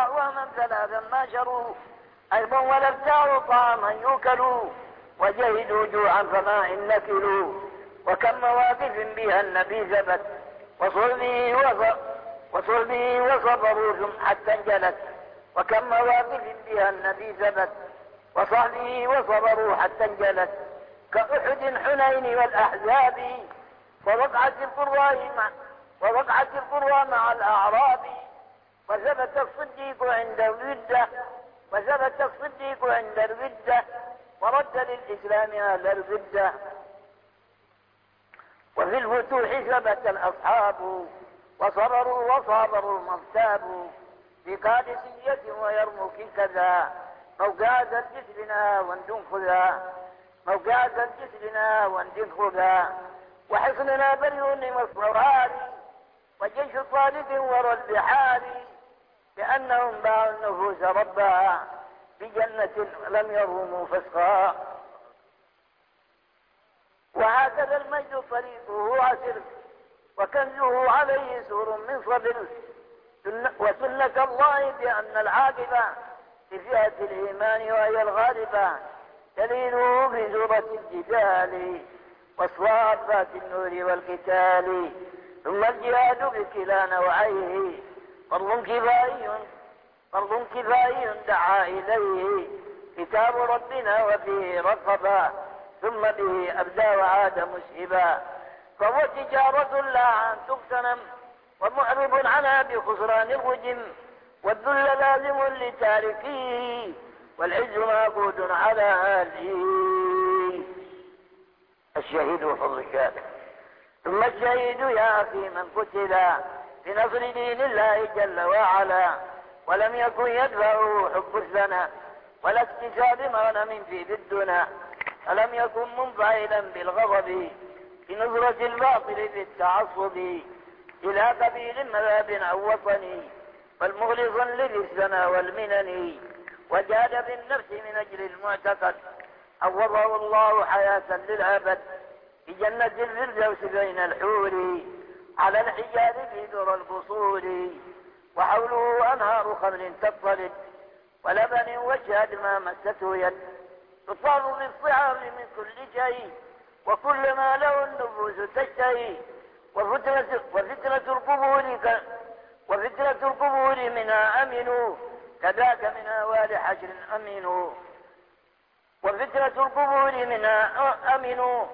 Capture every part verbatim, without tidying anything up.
وباع وهما ثلاثا ما شروا أيضا ولا ابتاعوا طعاما يوكلوا وجهدوا جوعا فما إن نكلوا وكم مواقف بها النبي ثبت وصلبه وص- وصلبه وصبروا ثم حتى انجلت وكم مواقف بها النبي ثبت وصحبه وصبروا حتى انجلت كأحد حنين والأحزاب ووقعت القرى مع ووقعت القرى مع الأعراب وثبت الصديق عند الردة وثبت الصديق عند الردة ورد للإسلام أهل الردة وفي الفتوح ثبت الأصحاب وصبروا وصابروا المغتاب في قادسية ويرموك كذا موقعة الجسرنا واندن خذا موقعة الجسرنا واندن خذا وحصننا بريون مصرار وجيش طالب ورى البحار لأنهم باعوا النفوس ربها بجنة لم يرهموا فسخا وهكذا المجد طريقه عسر وكنزه عليه سور من صبر وسنة الله بأن العاقبة في فئة الإيمان وهي الغالبة دليله في سورة الجبال والصافات النور والقتال ثم الجهاد بكلا نوعيه فرض كفائي فرض كفائي دعا إليه كتاب ربنا وفيه رقبا ثم به أبدى وعاد مسهبا فهو تجارة لا أن تغتنم ومعرض عنها بخسران الوجم والذل لازم لتاركيه والعز معقود على أهله. الشهيد حر الشهادة. ثم الشهيد يا أخي من قتل بنصر دين الله جل وعلا ولم يكن يدفعه حب الثناء ولا اكتساب مغنم في الدنا ألم يكن منفعلا بالغضب بنظرة الباطل بالتعصب إلى قبيل مذهب أو وطني فالمخلصا للسنا والمنن وجاد بالنفس من أجل المعتقد عوضه الله حياة للأبد بجنة الفردوس بين الحور على الحجاب في دور القصور وحوله أنهار خمر تطلد ولبن وشهد ما مسته يد تطال بالصعاب من كل شيء وكل ما له النفوس تشتهي وفتنة, وفتنة القبور ك... وفتنة القبور منها أمنوا كذاك من أوال حشر أمنوا وفتنة القبور منها أمنوا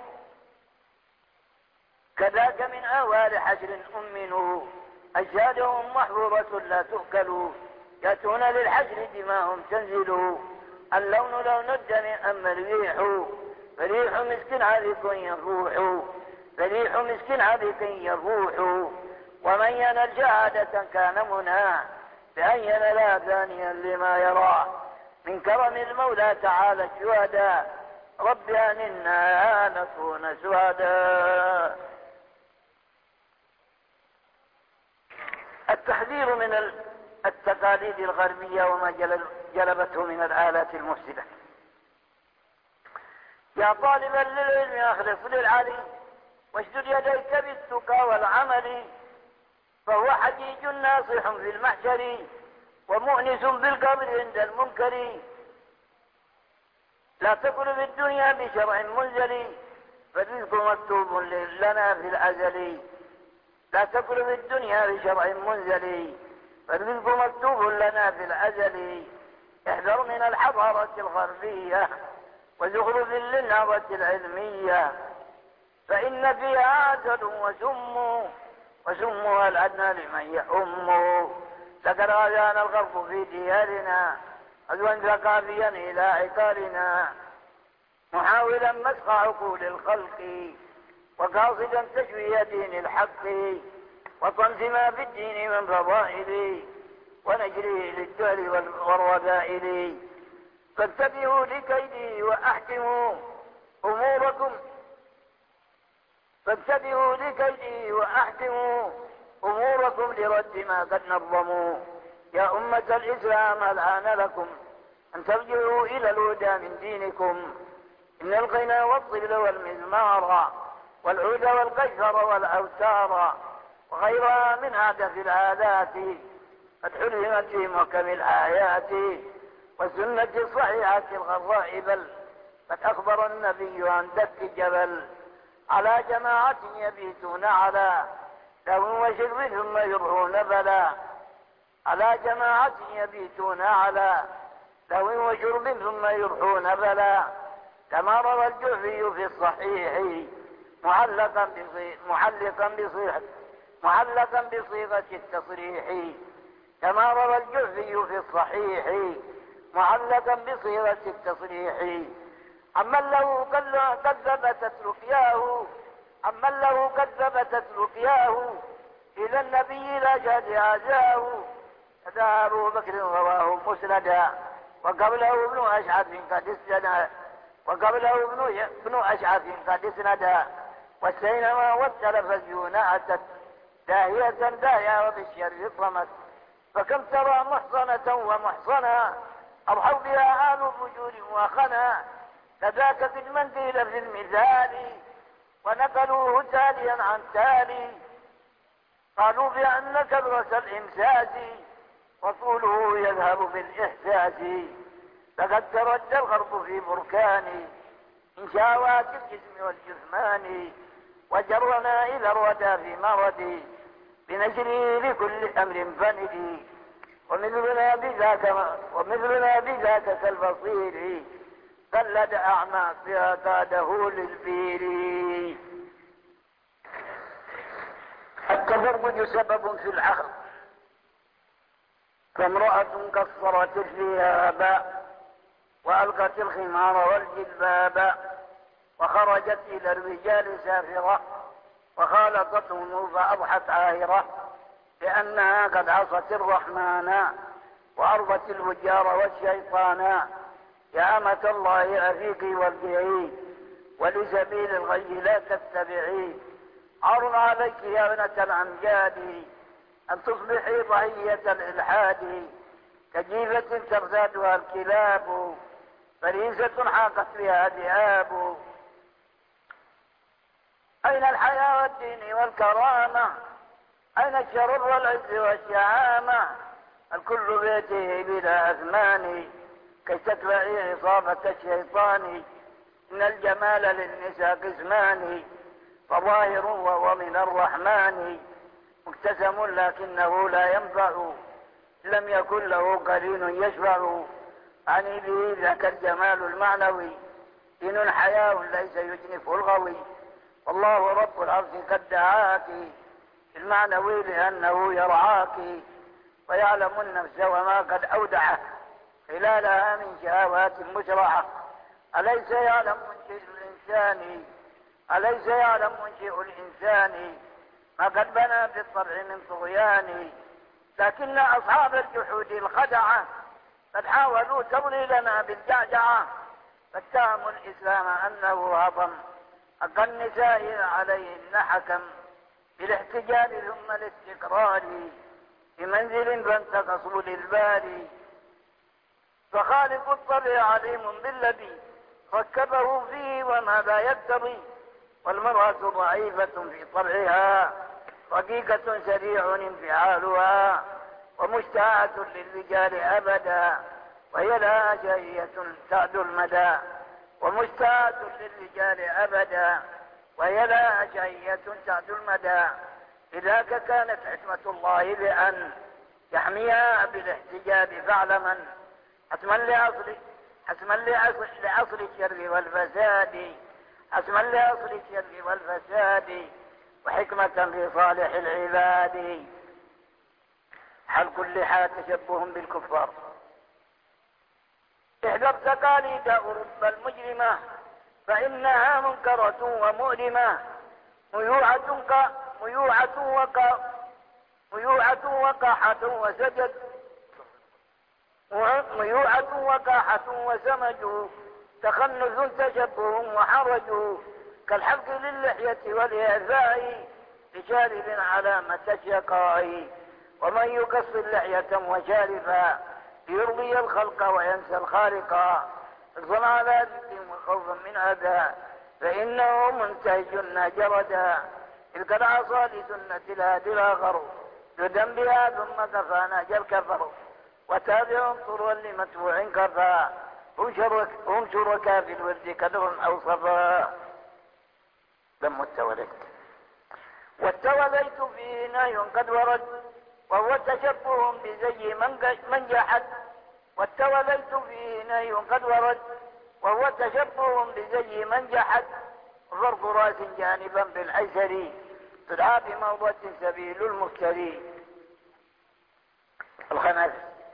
كذاك من أوال حشر أمنوا أجسادهم محفوظة لا تؤكل يأتون للحشر دماءهم تنزل اللون لون الدم أما الريح فريح مسك عذق يروح فريح مسك عذق يروح ومن ينل شهادة كان منى بأن ينلا ثانيا لما يرى من كرم المولى تعالى الشهداء رب أننا نكون شهداء. التحذير من التقاليد الغربية وما جلبته من الآلات المفسدة. يا طالبا للعلم أخلص للعلي واشدد يديك بالتقى والعمل فهو حجيج ناصح في المحشر ومؤنس بالقبر عند المنكر لا تكن في الدنيا بشرع منزل فالرزق مكتوب لنا في الأزل لا تكن في الدنيا بشرع منزل فالرزق مكتوب لنا في الأزل احذر من الحضارة الغربية وزخرف للنهضة العلمية فإن فيها عسل وسم وسمها الأدنى لمن يؤم لقد غزانا الغرب في ديارنا غزوا ثقافيا إلى عقالنا محاولا مسخ عقول الخلق وقاصدا تشويه دين الحق وطمس ما في الدين من فضائل ونجريه للدهر والرذائل فانتبهوا لكيده وأحكموا أموركم فانتبهوا لكيده وأحكموا أموركم لرد ما قد نظموا يا أمة الإسلام الآن لكم أن ترجعوا إلى الهدى من دينكم إن الغنى والطبل والمزمار والعود والقشر والأوتار وغيرها من هدف الآلات قد حرمت في محكم الآيات والسنة الصحيحة الغراء، بل قد أخبر النبي عن دك جبل على جماعة يبيتون على لهو وشرب ثم يرهون بلا، على جماعة يبيتون على لهو وشرب ثم يرهون بلا، كما روى الجعفي في الصحيح معلقا بصيغة معلقا بصيغة معلقا بصيغة التصريح، كما روى الجعفي في الصحيح معلقا بصيغة التصريح، عمن له قد ثبتت رقياه عمن له قد ثبتت رقياه إلى النبي لا شهد هذاه، هذا أبو بكر رواه مسندا، وقبله ابن أشعث قد استنى وقبله ابن ابن أشعث قد اسندا، والسينما والتلفزيون أتت داهية داهية وبالشر صمت، فكم ترى محصنة ومحصنا أضحوا بها آل فجور وخنا، كذاك في المنديل في المثال ونقلوه تاليا عن تالي، قالوا بأن كبرة الإمساس وطوله يذهب بالإحساس، لقد ترد الغرب في بركان من شهوات الجسم والجثمان، وجرنا إلى الردى في مرض بنشره لكل أمر فند، ومثلنا بذاك ومثلنا بذاك كالبصير قلد أعمى قاده للبير. التزوج سبب في العقل، فامرأة قصرت الثياب وألقت الخمار والجلباب وخرجت إلى الرجال سافرة وخالطتهم فأضحت عاهرة لأنها قد عصت الرحمن وأرضت الفجار والشيطان، يا أمة الله أفيقي وارجعي ولسبيل الغي لا تتبعي، عار عليك يا ابنة الأمجاد أن تصبحي ضحية الإلحاد، كجيفة ترتادها الكلاب فريسة حاقت بها ذئاب، أين الحياة والدين والكرامة؟ أين الشرف والعز والشهامة؟ الكل بيته بلا أثمان كي تتبعي عصابة الشيطان، إن الجمال للنساء قسمان فظاهر وهو من الرحمن مكتسم لكنه لا ينفع، لم يكن له قرين يشفع، عني به ذاك الجمال المعنوي دين حياء ليس يجنف الغوي، والله رب العرش قد دعاك المعنوي لأنه يرعاك ويعلم النفس وما قد أودعه خلالها من شهوات مشرعة، أليس يعلم منشئ الإنسان أليس يعلم منشئ الإنسان ما قد بنى في الطبع من طغيان، لكن أصحاب الجحود الخدعة قد حاولوا تضليلنا بالجعجعة، فاتهموا الإسلام أنه هضم حق النساء عليهن حكم بالاحتجاب ثم الاستقرار بمنزل فانتقصوا للباري، فخالق الطبع عليم بالذي ركبه فيه وماذا يقتضي، والمرأة ضعيفة في طبعها رقيقة سريع انفعالها ومشتاعة للرجال أبدا، وهي لها شهية تعدو المدى ومشتاعة للرجال أبدا وهي لها شهية تعدو المدى، لذاك كانت حكمة الله بأن يحميها بالاحتجاب فاعلما حتما لأصل حتما لأصل الشر والفساد حتما لأصل الشر والفساد وحكمة في صالح العباد. حل كل حال تشبه بالكفار، احذر تقاليد أوروبا المجرمة فإنها منكرة ومؤلمة، ميوعة ك ميوعة وك ميوعة وقاحة وسجد ميوعة وقاحة وسمج، تخنث تشبه وحرج كالحلق للحية والإعفاء بشارب علامة الشقاء، ومن يقص اللحية وشارفا ليرضي الخلق وينسى الخالق اصبر على ذكر وخوفا من أذى فإنه منتهج جردا، تلك العصا لسنة الهادي الآخر يدم بها ثم كفى ناجى الكفر وتابعهم طروا لمتبوع كفى هم, شرك هم شركاء في الورد كدر أو صفا. لم التوليت والتوليت فيه نهي قد ورد وهو تشبه بزي من جحد. والتوليت فيه نهي قد ورد وهو تشبه بزي من جحد. ضرب راس جانبا بالايسر تدعى بموضة سبيل المفتري. الخناس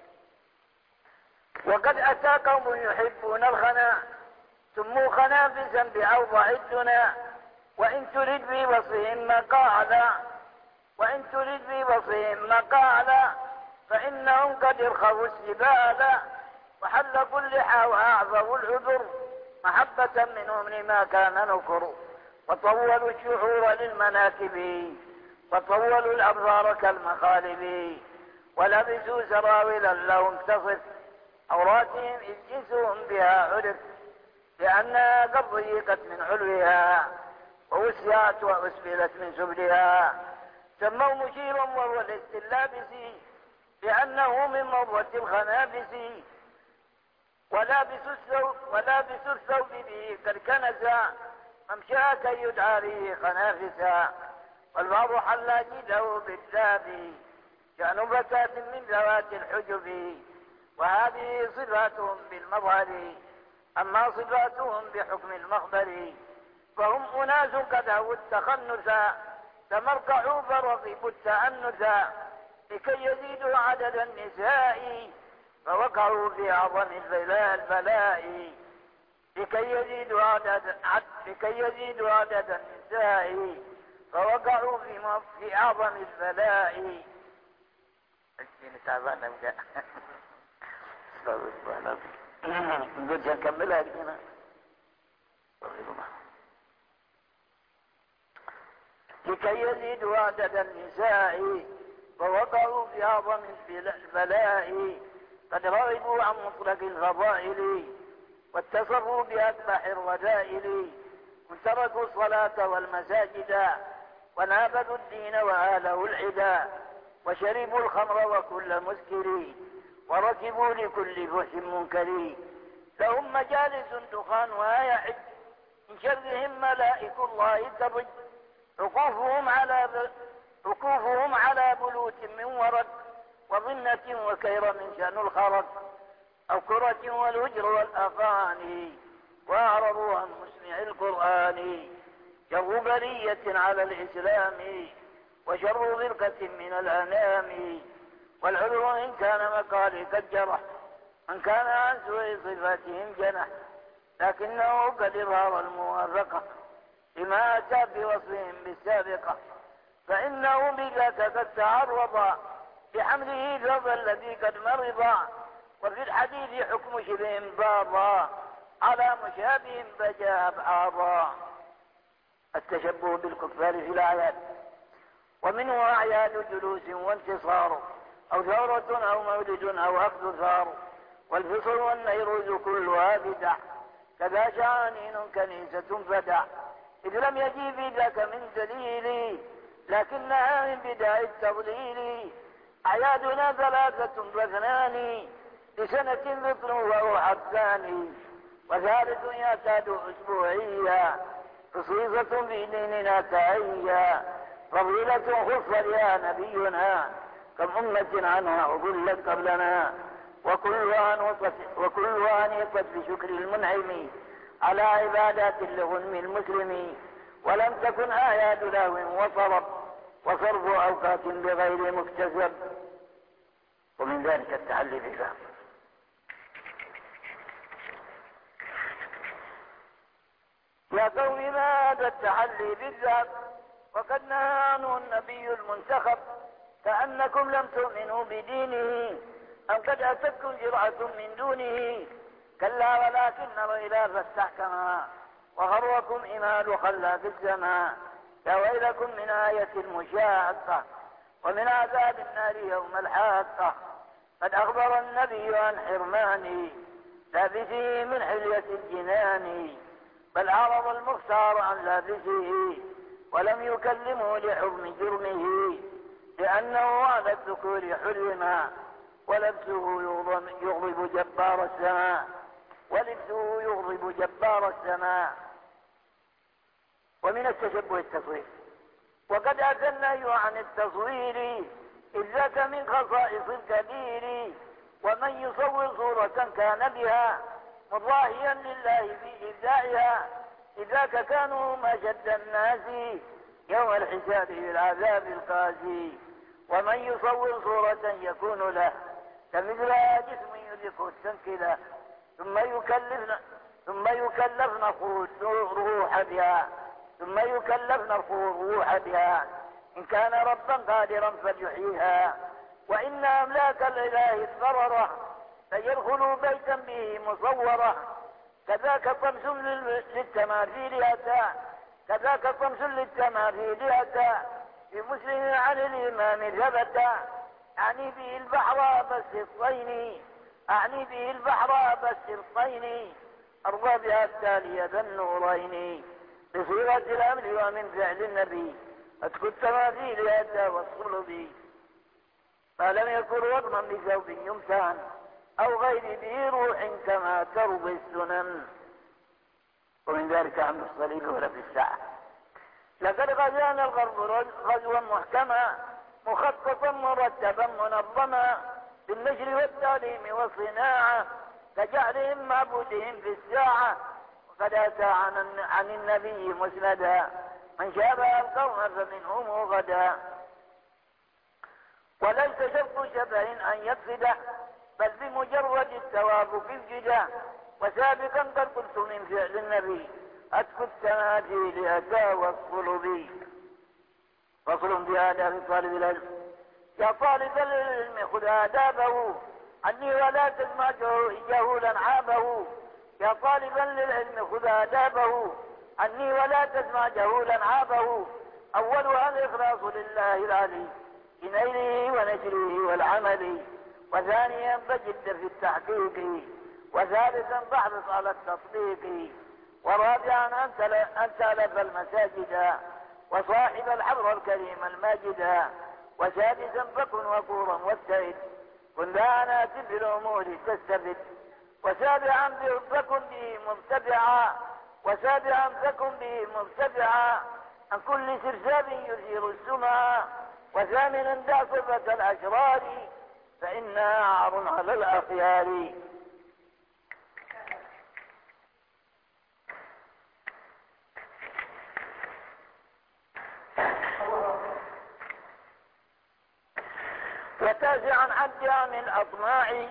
وقد اتى قوم يحبون الخنا سموا خنافسا باوضع الدنا. وان ترد بوصفهم مقالا وان ترد بوصفهم مقالا فانهم قد ارخوا السبالا وحل كل حا واعظموا العذر محبة منهم لما كان نكر. وطولوا الشعور للمناكب وطولوا الابصار كالمخالب ولبسوا سراولا لهم تصف عوراتهم إذ جنسهم بها عرف لأنها قد ضيقت من علوها ووسعت وأسبلت من سبلها. سموا مشيرا وهو الاستلابس لأنه من موضة الخنافس. ولابس الثوب ولابس الثوب به قد كنسا ممشى كي يدعى به خنافسا. والبعض حل جده بالذاب شأن فتاة من ذوات الحجب وهذه صفاتهم بالمظهر أما صفاتهم بحكم المخبر فهم أناس قد هووا التخنثا تمركعوا فرغبوا التأنثا لكي يزيدوا عدد النساء فوقعوا في أعظم البلاء لكي يزيدوا عدد لكي يزيدوا عدد النساء فوقعوا في في أعظم البلاء. نقول نكملها هنا. لكي يزيدوا عدد النساء فوقعوا في أعظم البلاء قد رغبوا عن مطلق الفضائل واتصفوا بأكبح الرذائل وتركوا الصلاة والمساجد ونابذوا الدين وآلوا العدا وشربوا الخمر وكل مسكر وركبوا لكل فحش منكر. لهم مجالس دخانها يحج من شرهم ملائك الله تضج عقوفهم على ب... عقوفهم على بلوت من ورد وظنة وكير من شأن الخرق أو كرة والهجر والأغاني وأعرضوا عن مسمع القرآن. شر برية على الإسلام وشر فرقة من الأنام والعلو إن كان مقالي قد جرح من كان عن سوء صفاتهم جنح لكنه قد ظهر الموافقة لما أتى بوصفهم بالسابقة فإنه بذاك قد تعرض بحمله الرضا الذي قد مرض. وفي الحديث حكم شبه باضا على مشابه بجاء أبعاضا. التشبه بالكفار في الأعياد ومنه أعياد جلوس وانتصار أو ثورة أو مولد أو أخذ ثار. والفصل والنيروز كلها بدع كذا شعانين كنيسة فدع إذ لم يجي في ذاك من دليل لكنها من بداية التضليل. أعيادنا ثلاثة واثنان لسنة فطر وروح الثاني وثالث يعتاد أسبوعيا خصيصة في ديننا تأيا فضيلة خص بها نبينا كم أمة عنها أضلت قبلنا وكلها وكلها نيقت بشكر المنعم على عبادات لغنم المسلم. ولم تكن آيات لهو وصرف وصرف أوقات بغير مكتسب. ومن ذلك التحلي بالله. يا قوم ما هذا التحلي بالذات وقد نهى عنه النبي المنتخب كأنكم لم تؤمنوا بدينه أم قد أتتكم جرعة من دونه كلا ولكن الغلاف استحكما وغركم إمال خلا في السماء. يا ويلكم من آية المشاقة ومن عذاب النار يوم الحاقة. قد أخبر النبي عن حرمان لابسه من حلية الجنان بل أعرض المختار عن لابسه ولم يكلمه لحرم جرمه لأنه على الذكور حرما، ولبسه يغضب جبار السماء ولبسه يغضب جبار السماء. ومن التشبه التصوير، وقد أتى النهي عن التصوير إذ ذاك من خصائص الكبير، ومن يصور صورة كان بها مضاهيا لله في إبداعها، إذاك كانوا أشد الناس يوم الحساب بالعذاب القاسي. ومن يصور صورة يكون له كمثلها جسم يدرك التنكله، ثم يكلفنا ثم يكلفنا الروح بها ثم يكلفنا الروح بها إن كان ربا قادرا فليحييها. وإن أملاك الإله الضررة فيدخل بيتا به مصورة، كذاك طمس للتماثيل أتى كذاك طمس للتماثيل أتى في مسلم عن الإمام ثبت. أعني به البحر بس الطين أعني به البحر بس الطين أرضى بها التالية النورين، بصيغة الأمر ومن فعل النبي أتكو التماثيل أتى والصلب، ما لم يكن رقما بثوب يمتهن أو غير به روح كما ترضي السنن. ومن ذلك عمد الصليب ولا في الساعة. لقد غزانا الغرب غزوا محكما مخططا مرتبا منظما، بالنشر والتعليم والصناعة كجعلهم معبودهم في الساعة. وقد أتى عن, عن النبي مسندا من شابه القوم فمنهم غدا، وليس شرط شبه أن يقصد بل بمجرد التوافق الجدا. وسابقا قد قلت من فعل النبي أتكو التماثيل أتى والصلب. فصل بآداب طالب العلم، يا طالب العلم خذ آدابه عني ولا تسمع جهولا عابه. يا طالبا للعلم خذ آدابه عني ولا تسمع جهولا عابه. أولها الإخلاص لله العلي في نيله ونشره والعمل، وثانيا فجد في التحقيق، وثالثا فاحرص على التطبيق، ورابعا أن تألف المساجد وصاحب الحبر الكريم الماجد، وسادسا فكن وقورا واجتهد كن ذا أنات في الأمور تستفد، وسابعا فكن به مبتدعا وسابعا فكن به مبتدعا عن كل سرساب يثير السمع، وثامنا دع صفة الأشرار فإنها عار على الأخيار. وتاسعا عد عن الأطماع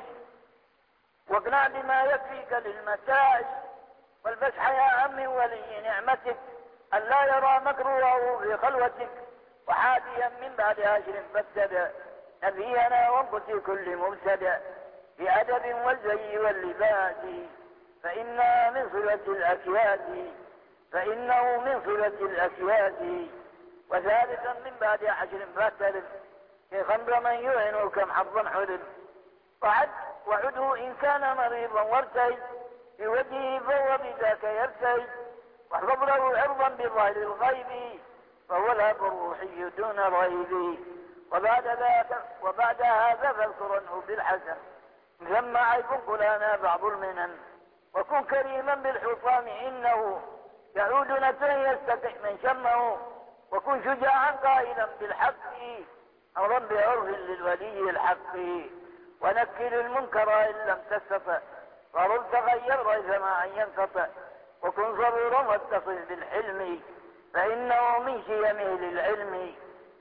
واقنع بما يكفيك للمتاع، والبسح يا أم ولي نعمتك ألا يرى مكروه في خلوتك، وحاديا من بعد عشر فابتدأ نبينا وانقص كل مبتدأ بأدب والزي واللباس، فإنه من صلة الأكياس فإنه من صلة الأكياس. وثالثا من بعد عشر فابتدأ خمر من يعن كم حظا حلم، وعد وعده إن كان مريضا وارتهد في وجهه فهو بذاك يرتهد، واحفظ له عرضا بظاهر الغيب فهو الهب الروحي دون ريب. وبعد ذاك وبعد هذا فاذكرنه بالحسن ثم عيب قلانا بعض المنن، وكن كريما بالحطام إنه يعود نتن يستقع من شمه، وكن شجاعا قائلا بالحق أمرا بعرف للولي الحق، ونكل المنكر إن لم تستطع فرد تغير ريثما أن ينقطع، وكن صبورا واتصل بالحلم فإنه من شيمه للعلم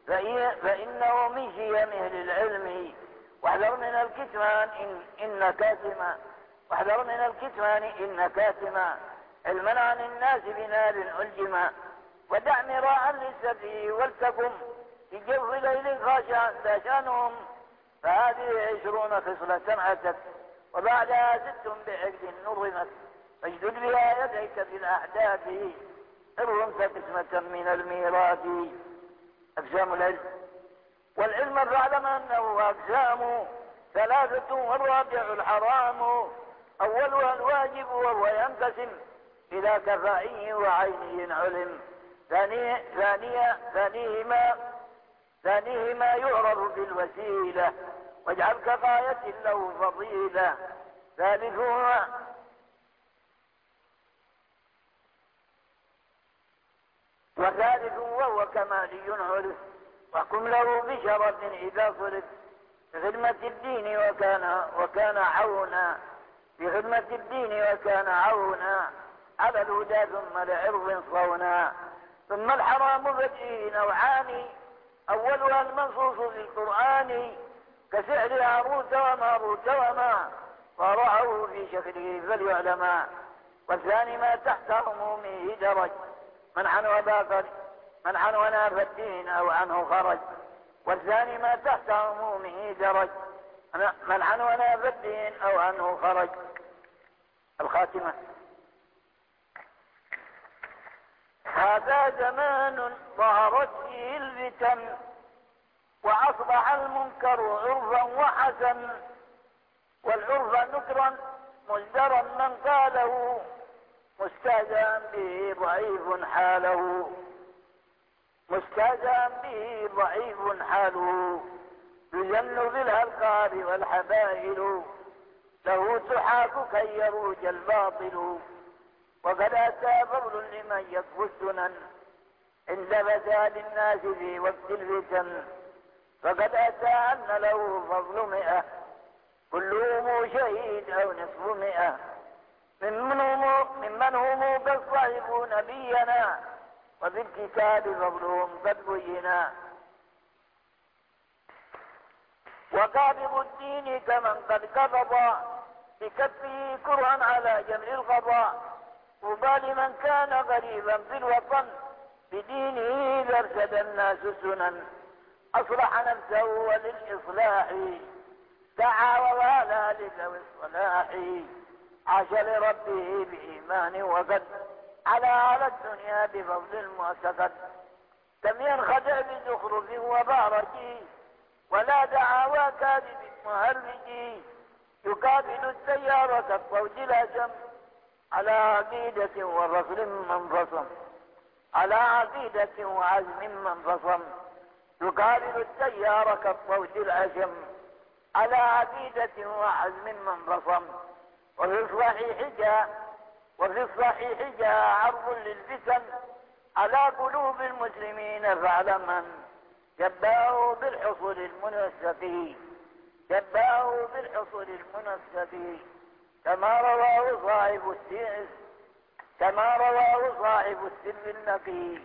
فإنه من شيمه للعلم. واحذر من الكتمان إن, إن كاتما واحذر من الكتمان إن كاتما علما عن الناس بنار ألجما، ودع مراعا للسفيه ولتكن في جو ليل خاشعا ذا شانهم، فهذه عشرون خصلة أتت وبعدها ست بعقد نظمت، فاجدد بها يديك في الأحداث ارغمت قسمة من الميراث. أقسام العلم، والعلم فاعلم أنه أقسام ثلاثة والرابع الحرام، أولها الواجب وهو ينقسم إلى كفائي وعيني علم، ثانية ثانية ثانيهما ثانيه ما يعرف بالوسيلة واجعل كفاية له فضيلة. ثالثهما وثالث وهو كمالي عرف واحكم له بشرف إذا صرف بخدمة الدين وكان وكان عونا بخدمة الدين وكان عونا على الهدى ثم لعرض صونا. ثم الحرام ففيه نوعان أولها المنصوص في القرآن كسحر هاروت وماروت وما صارعه في شكله فليعلما. والثاني ما تحت عمومه درج منعا وباطل منعا ونافى الدين أو عنه خرج. والثاني ما تحت عمومه درج منعا ونافى الدين أو عنه خرج. الخاتمة. هذا زمان ظهرت فيه الفتن وأصبح المنكر عرفا وحسن والعرف نكرا مزدرا من قاله مستهزئا به ضعيف حاله مستهزئا به ضعيف حاله يجن بالألقاب والحبائل له تحاك كي يروج الباطل. وقد أتى فضل لمن يكفو السنن عند فساد الناس في وقت الفتن. فقد أتى أن له فضل مئة كلهم شهيد أو نصف مئة ممن هم, ممن هم قد صحبوا نبينا وفي الكتاب فضلهم قد بينا. وقابض الدين كمن قد قبض بكفه كرها على جمع القضاء. طوبى لمن كان غريبا في الوطن بدينه إذا ارتدى الناس سنن أصلح نفسه وللإصلاح سعى ووالى لذوي الصلاح عاش لربه بإيمان وقد على على الدنيا بفضل المعتقد. لم ينخدع بزخرف وبارك ولا دعاوى كاذب مهرج يقابل السيارة كالصوت الأجم على عقيدة ورسل منفصم على عقيدة وعزم منفصم يقابل السيارة كالصوت الأجم على عقيدة وعزم منفصم. وفي الصحيح جاء وفي الصحيح جاء عرض للفتن على قلوب المسلمين فاعلما جباه بالحصول المنسق جباه بالحصول المنسق كما رواه صاحب السر كما رواه صاحب السر النقي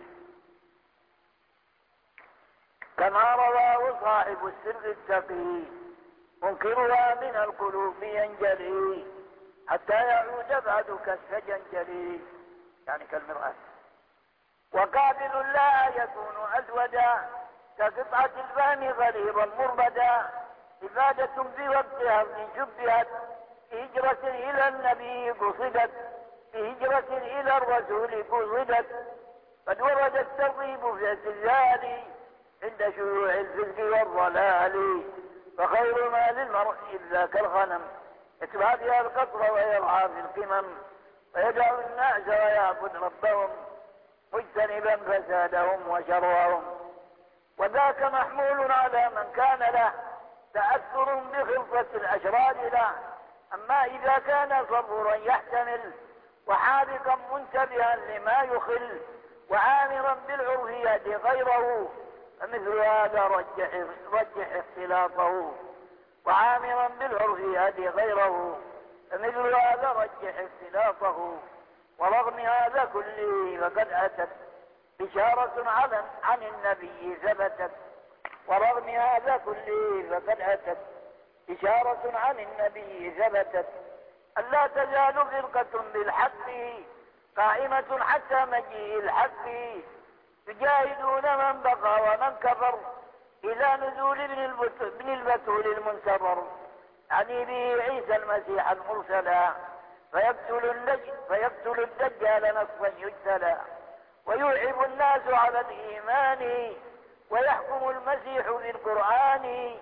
كما رواه صاحب السر التقي منكرها من القلوب ينجلي حتى يعود بعد كالسجنجلي يعني كالمرآة. وقابل لا يكون أسودا كقطعة الفهم غليظا مربدا إفادة في وقت هرم شبهت بهجرة إلى النبي قصدت بهجرة إلى الرسول قصدت. قد ورد الترغيب في السجال عند شيوع الفسق والضلال فخير ما للمرء إلا كالغنم يتبع بها القطر ويرعى في القمم ويدع الناس ويعبد ربهم مجتنبا فسادهم وشرهم. وذاك محمول على من كان له تأثر بخلطة الأشرار له. أما إذا كان صبورا يحتمل وحاذقا منتبها لما يخل وعامرا بالعرف يهدي غيره فمثل هذا رجح, رجح اختلاطه وعامرا بالعرف يهدي غيره فمثل هذا رجح اختلاطه. ورغم هذا كله فقد أتت بشارة عن, عن النبي ثبتت ورغم هذا كله فقد أتت إشارة عن النبي ثبتت ألا تزال فرقة بالحق قائمة حتى مجيء الحق يجاهدون من بقى ومن كفر إلى نزول ابن البتول المنتظر يعني به عيسى المسيح المرسلا فيقتل, النج... فيقتل الدجال نصفا يجتلى ويوعب الناس على الإيمان ويحكم المسيح بالقرآن.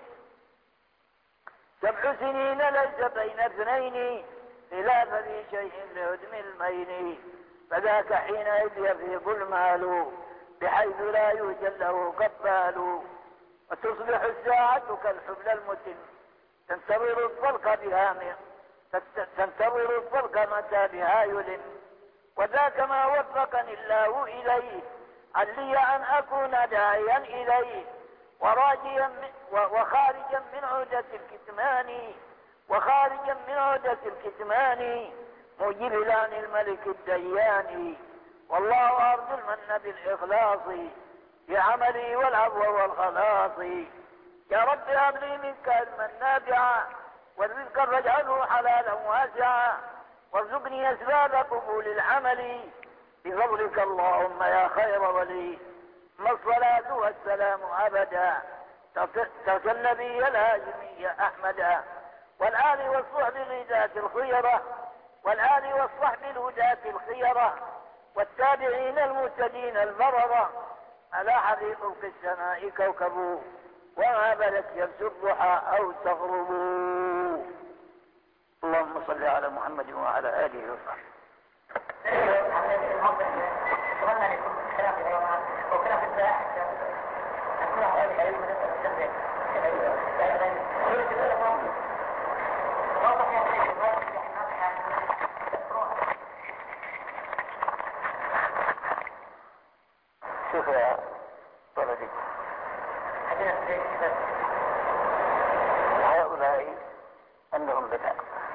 سبع سنين ليس بين اثنين خلاف في شيء لهدم المين فذاك حينئذ يفيض المال بحيث لا يوجد له قبال وتصبح الساعة كالحبل المتم تنتظر الطلق بها تنتظر الطلق متى بها يلم. وذاك ما وفقني الله إليه علي أن أكون داعيا إليه وراجيا من وخارجا من عودة الكتمان وخارجا من عودة الكتمان مجبلا عن الملك الديان. والله أرجو المن بالإخلاص في عملي والعفو والخلاص. يا رب هب لي منك علما نافعا والرزق فاجعله حلالا واسعا وارزقني أسباب قبول العمل بفضلك اللهم يا خير ولي. ما الصلاة والسلام أبدا ترك النبي الهاشمي أحمدا والآل والصحب الهداة الخيرة والآل والصحب الهداة الخيرة والتابعين المهتدين البررة على حقيق في السماء كوكب وما بلت شمس الضحى أو تغرب. اللهم صل على محمد وعلى آله وصحبه. شوف يا طلبي هؤلاء عندهم بدع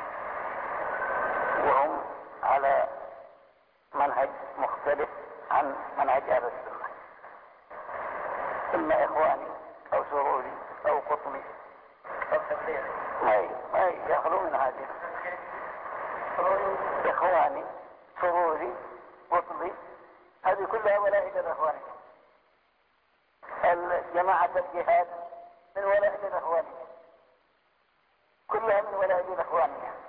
وهم على منهج مختلف عن منهج أهل السنة، إما إخواني أو سروري أو قطمي ما ما يخلو من هذه. إخواني سروري قطبي هذه كلها ولائد الإخوان. الجماعة الجهاد من ولائد الإخوان، كلها من ولائد الإخوان.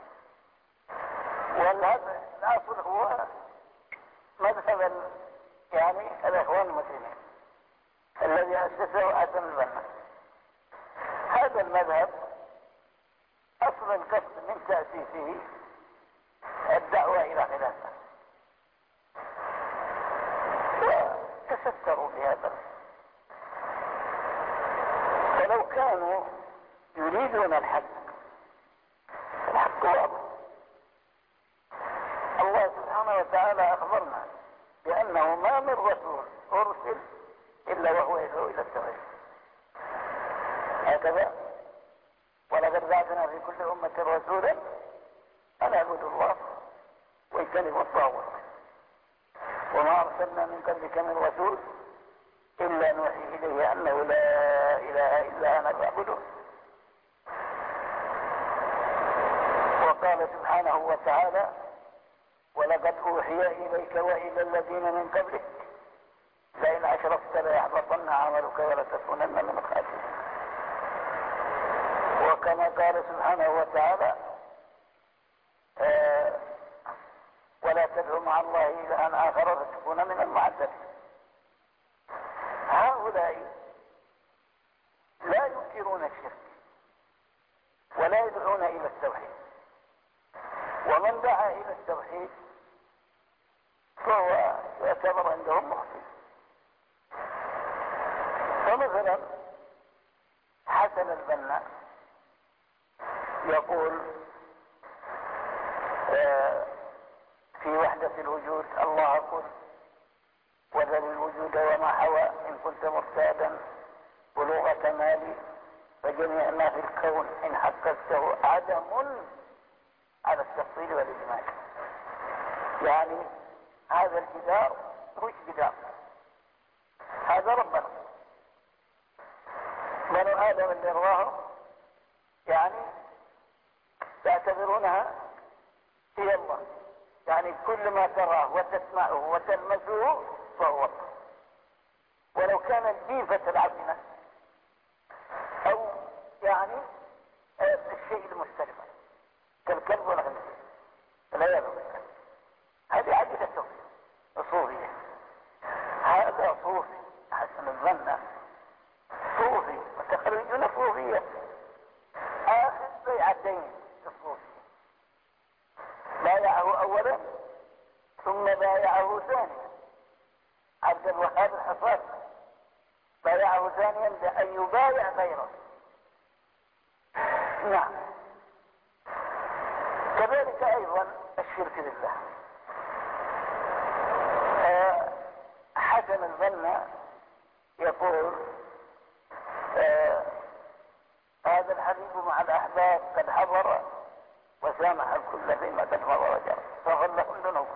والأصل هو مذهب يعني الإخوان المسلمين الذي أسسه حسن البنا. هذا المذهب أصل القصد من تأسيسه الدعوة إلى خلافة، وتستروا بهذا. فلو كانوا يريدون الحق الحق واضح. الله سبحانه وتعالى أخبرنا بأنه ما من رسول أرسل إلا وهو يدعو إلى التوحيد. هكذا ولقد بعثنا في كل أمة رسولا أن اعبدوا الله واجتنبوا الطاغوت وما أرسلنا من قبلك من رسول إلا نوحي إليه أنه لا إله إلا أنا فاعبده. وقال سبحانه وتعالى ولقد أوحي إليك وإلى الذين من قبلك لئن أشركت ليحبطن عملك ولتكونن من الخاسرين. وكما قال سبحانه وتعالى آه ولا تدعو مع الله إلها آخر فتكون من المعذبين. هؤلاء لا ينكرون الشرك ولا يدعون إلى التوحيد، ومن دعا إلى التوحيد فهو يعتبر عندهم مخطئ. فمثلا حسن البنا يقول آه في وحدة الوجود الله قل وذل الوجود وما حوى إن كنت مرتادا بلوغ كمالي فجميع ما في الكون إن حققته عدم على التفصيل والإجمال. يعني هذا الجدار مش جدار، هذا ربنا. بنو آدم اللي رواه يعني تعتبرونها هي الله، يعني كل ما تراه وتسمعه وتلمسه فهو الله. ولو كانت جيفة العجنة أو يعني الشيء المستلم كالكلب والخنزير لا يبقى. هذه عجزة صوفية. هذا صوفي حسن الظن صوفي وتخرجون صوفية. آخر بيعتين الصوفي بايعه أولا ثم بايعه ثانيا عبد الوهاب الحصاد بايعه ثانيا بأن يبايع غيره. نعم. كذلك أيضا الشرك بالله. آه حسن البنا يقول آه هذا الحبيب مع الأحباب قد حضر وسامح الكل فيما قد مضى وجرى فغل له الذنوب.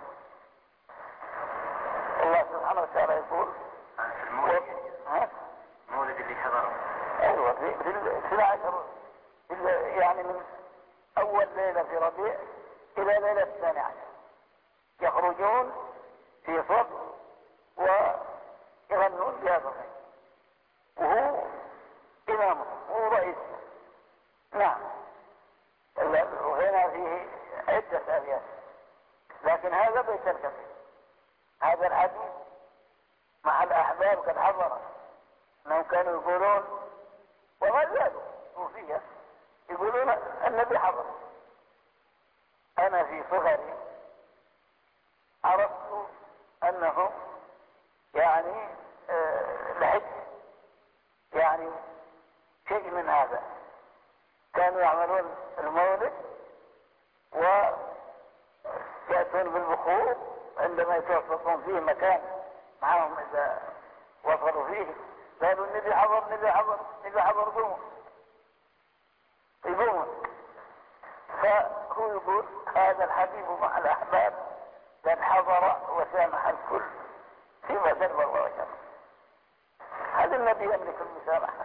الله سبحانه وتعالى يقول في المولد المولد اللي حضره ايوه في في العشر يعني من اول ليله في ربيع الى ليله الثاني عشر يخرجون في صف ويغنون بهذا وهو امامه وهو رئيس. نعم. وهنا فيه عده ابيات لكن هذا بيت الكفر. هذا الحديث مع الأحباب قد حضر أنهم كانوا يقولون وما زالوا صوفية يقولون النبي حضر. أنا في صغري عرفت أنه يعني آه لحد يعني شيء من هذا. كانوا يعملون المولد ويأتون بالبخور عندما يتوسطون فيه مكان معهم إذا وصلوا فيه قالوا النبي حضر النبي حضر النبي حضر قوموا يقوموا. فهو يقول هذا الحبيب مع الأحباب قد حضر وسامح الكل فيما درب الله وجهه. هذا النبي يملك المسامحة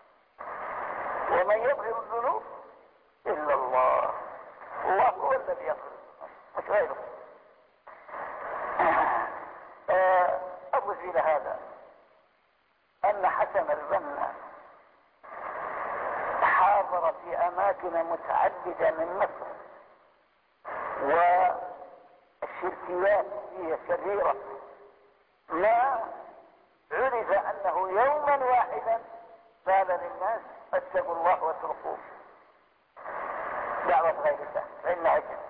ومن يغفر الذنوب إلا الله. الله هو الذي يغفر مش غيره. أضف إلى هذا أن حسن البنا حاضر في أماكن متعددة من مصر والشركيات فيها كثيرة ما عرف أنه يوما واحدا قال للناس اتقوا الله واتركوه دعوة غير الله فإن عجل.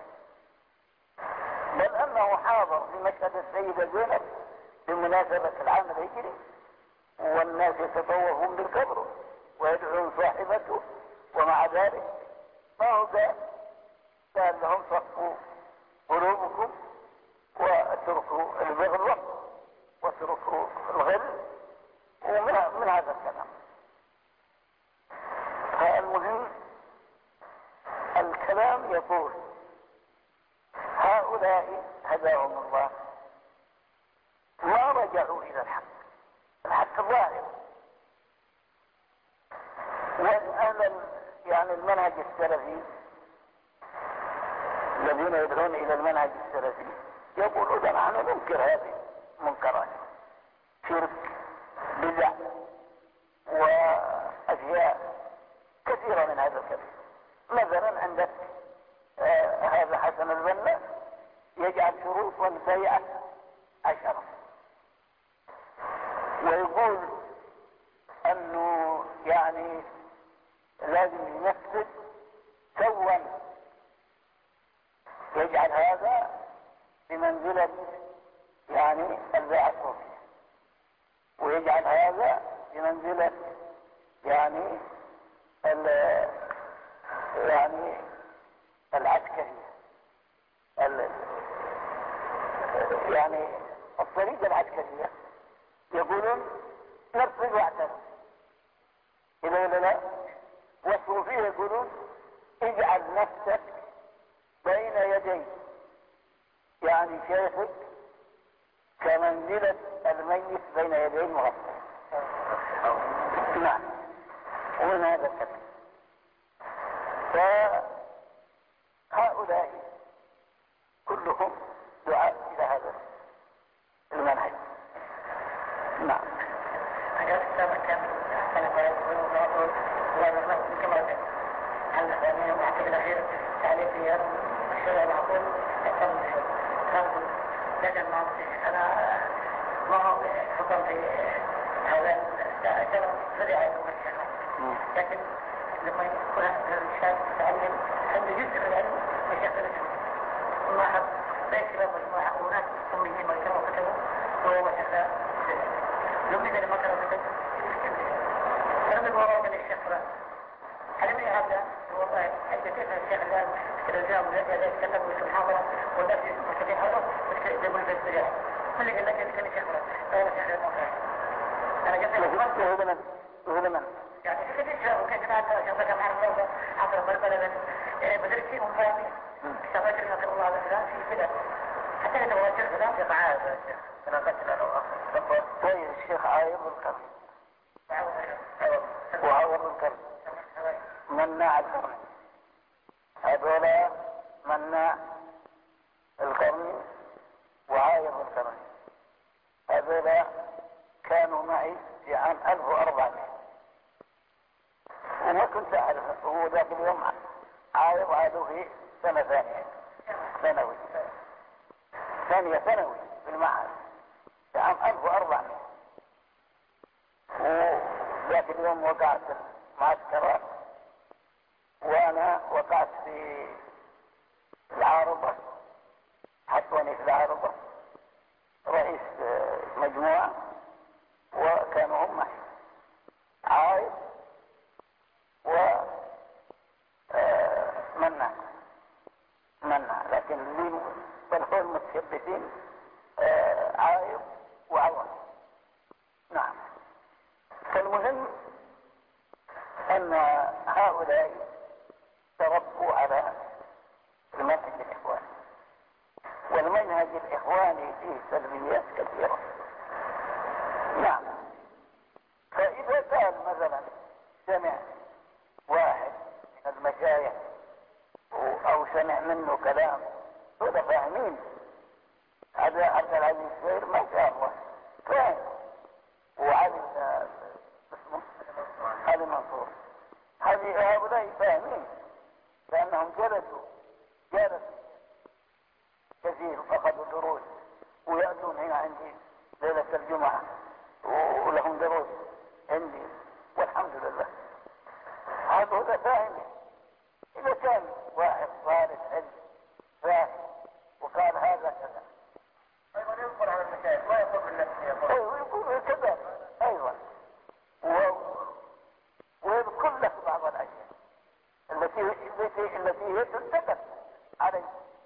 بل أنه حاضر في مشهد السيدة زينب بمناسبة العام الهجري والناس يتطوفون بالقبر ويدعون صاحبته ومع ذلك ما هو قال قال لهم صفوا قلوبكم واتركوا البغض واتركوا الغل ومن من هذا الكلام. فالمهم الكلام يقول هؤلاء هداهم الله ما رجعوا إلى الحق الحق الظاهر. والآن يعني المنهج السلفي الذين يدعون إلى المنهج السلفي يقولون نحن ننكر هذه المنكرات شرك بدع وأشياء كثيرة من هذا الكلام. مثلا عندك آه هذا حسن البنا يجعل شروط والبيعة عشرة ويقول انه يعني لازم ينفذ سوا يجعل هذا بمنزلة يعني البيعة الصوفية ويجعل هذا بمنزلة يعني يعني العسكرية يعني الطريقة العسكرية يقولون نفذ واعترف إذا ولا لا. والصوفية يقولون اجعل نفسك بين يدي يعني شيخك كمنزلة الميت بين يدي المغفر. نعم. ومن هذا الكلام فهؤلاء كلهم دعاء إلى هذا المنهج. نعم. أجل السابق كان أحسن فيقول ويقول ويقول كما هل يعني المحكم الأخير تعليق في الشرع المعقول أكثر من شيء خاصة لدى المعصية. أنا ما هو حكم في هذا الشرع فريعة المشيخة لكن لما يكون هذا الشاب يتعلم عنده جزء من العلم مشيخة الجمهور وما حب ليس له مجموعة أولاد أميين ويكرموا كتبوا وهو مشيخة لم يدري ما كانوا كتبوا لما يقول لك الشيخ فلان علمني هذا والله عند كيف الشيخ الآن التلفزيون يتكلم في المحاضرة والناس مستفيد هذا يقول في السجاح كل قال لك كان الشيخ فلان فهو الشيخ الموقع أنا قلت له هو من هو من يعني في كثير شيء وكيف هذا شغلك مع الدولة حصل بلبلة بدرسي هم فاهمين شغلك رحمة الله على فلان في كذا حتى إذا واجه فلان في قعاد يا شيخ أنا قتل أنا وأخر طيب الشيخ عايض القرن وعوض القرن مناع القرن هذولا مناع القرن وعايض القرن هذولا كانوا معي في عام ألف وأربعمائة وما كنت أعرف هو ذاك اليوم عايض عادوا في سنة ثانية ثانوي ثانية ثانوي في المعهد في عام ألف وأربعمائة وذاك اليوم وقعت المعسكرات وأنا وقعت في العارضة حطوني في العارضة رئيس مجموعة وكانوا هم معي عايض ومنع منع لكن اللي بالحول متشبثين عايض وعوض. نعم. فالمهم أن هؤلاء تربوا على المنهج الإخواني والمنهج الإخواني فيه سلبيات كثيرة. نعم. فإذا كان مثلا سمع واحد من المشايخ أو سمع منه كلام هذا فاهمين هذا عبد العزيز غير ما شاء الله فاهم وعلي اسمه علي منصور هذه هؤلاء فاهمين لأنهم جلسوا جلسوا كثير وأخذوا دروس ويأتون هنا عندي ليلة الجمعة ولهم دروس عندي والحمد لله هذا فاهم. إذا كان واحد طالب علم فاهم وقال هذا كذا أيضا يذكر على المشايخ لا يقول بالنفس أيوة يقول كذا أيوة و... ويذكر لك بعض الأشياء التي التي التي هي تنتبه عليه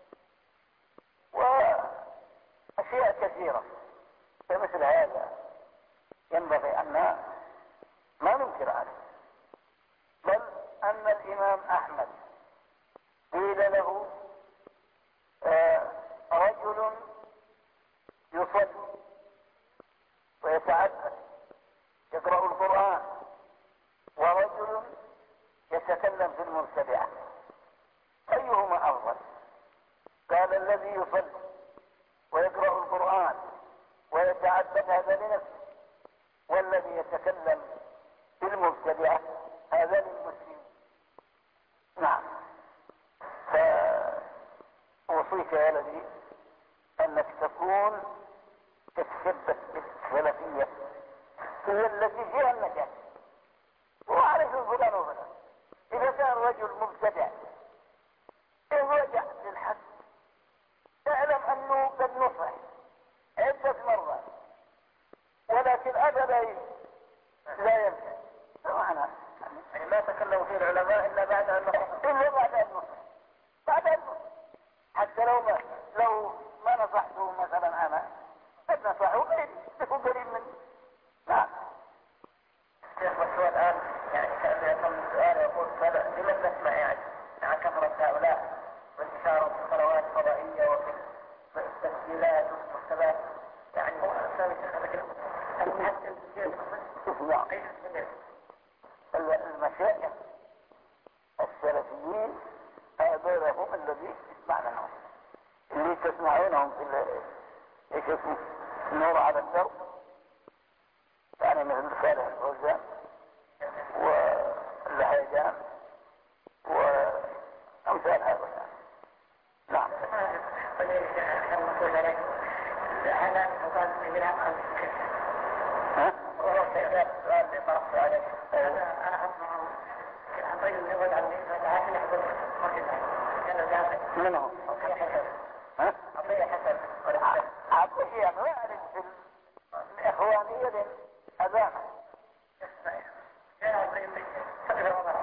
وأشياء كثيرة فمثل هذا ينبغي أن ما ننكر عليه. بل أن الإمام أحمد قيل له آه رجل يصلي ويتعبد يقرأ القرآن ورجل يتكلم في المبتدعة أيهما أفضل؟ قال الذي يصلي ويقرأ القرآن ويتعبد هذا لنفسه والذي يتكلم في المبتدعة هذا للمسلمين. نعم. فأوصيك يا ولدي أنك تكون تتشبث بالسلفية هي التي فيها النجاة وعرف فلان وفلان. إذا كان رجل مبتدع إن رجع للحق اعلم أنه قد نصح عدة مرات ولكن أبدا لا ينفع. معنى يعني ما تكلموا فيه العلماء إلا بعد أن نصح إلا بعد أن نصح بعد أن نصح حتى لو ما لو ما نصحته مثلا أنا قد نصحه غيري يكون قريب مني. نعم. شيخ والسؤال الآن يعني كان يكون السؤال يقول لمن نسمع يعني مع كثرة هؤلاء وانتشارهم في القنوات الفضائية وفي التسجيلات والمكتبات يعني هو أسامي شيخ اسمع المشايخ السلفيين هذول هم الذي يسمعنا لهم اللي تسمعونهم في ايش اسمه النور على الدرب يعني مثل صالح الفوزان والهيجان وامثال هؤلاء. نعم. أنا أقول إجراء خمس ها؟ وهو سؤال اللي طرحته عليه أنا أنا أسمع عن رجل يقول عن عشان يحضر مركزة كان جاهز منهم عطية حسن ها؟ عطية حسن عطية ما يعرف في الإخوانية لأذانه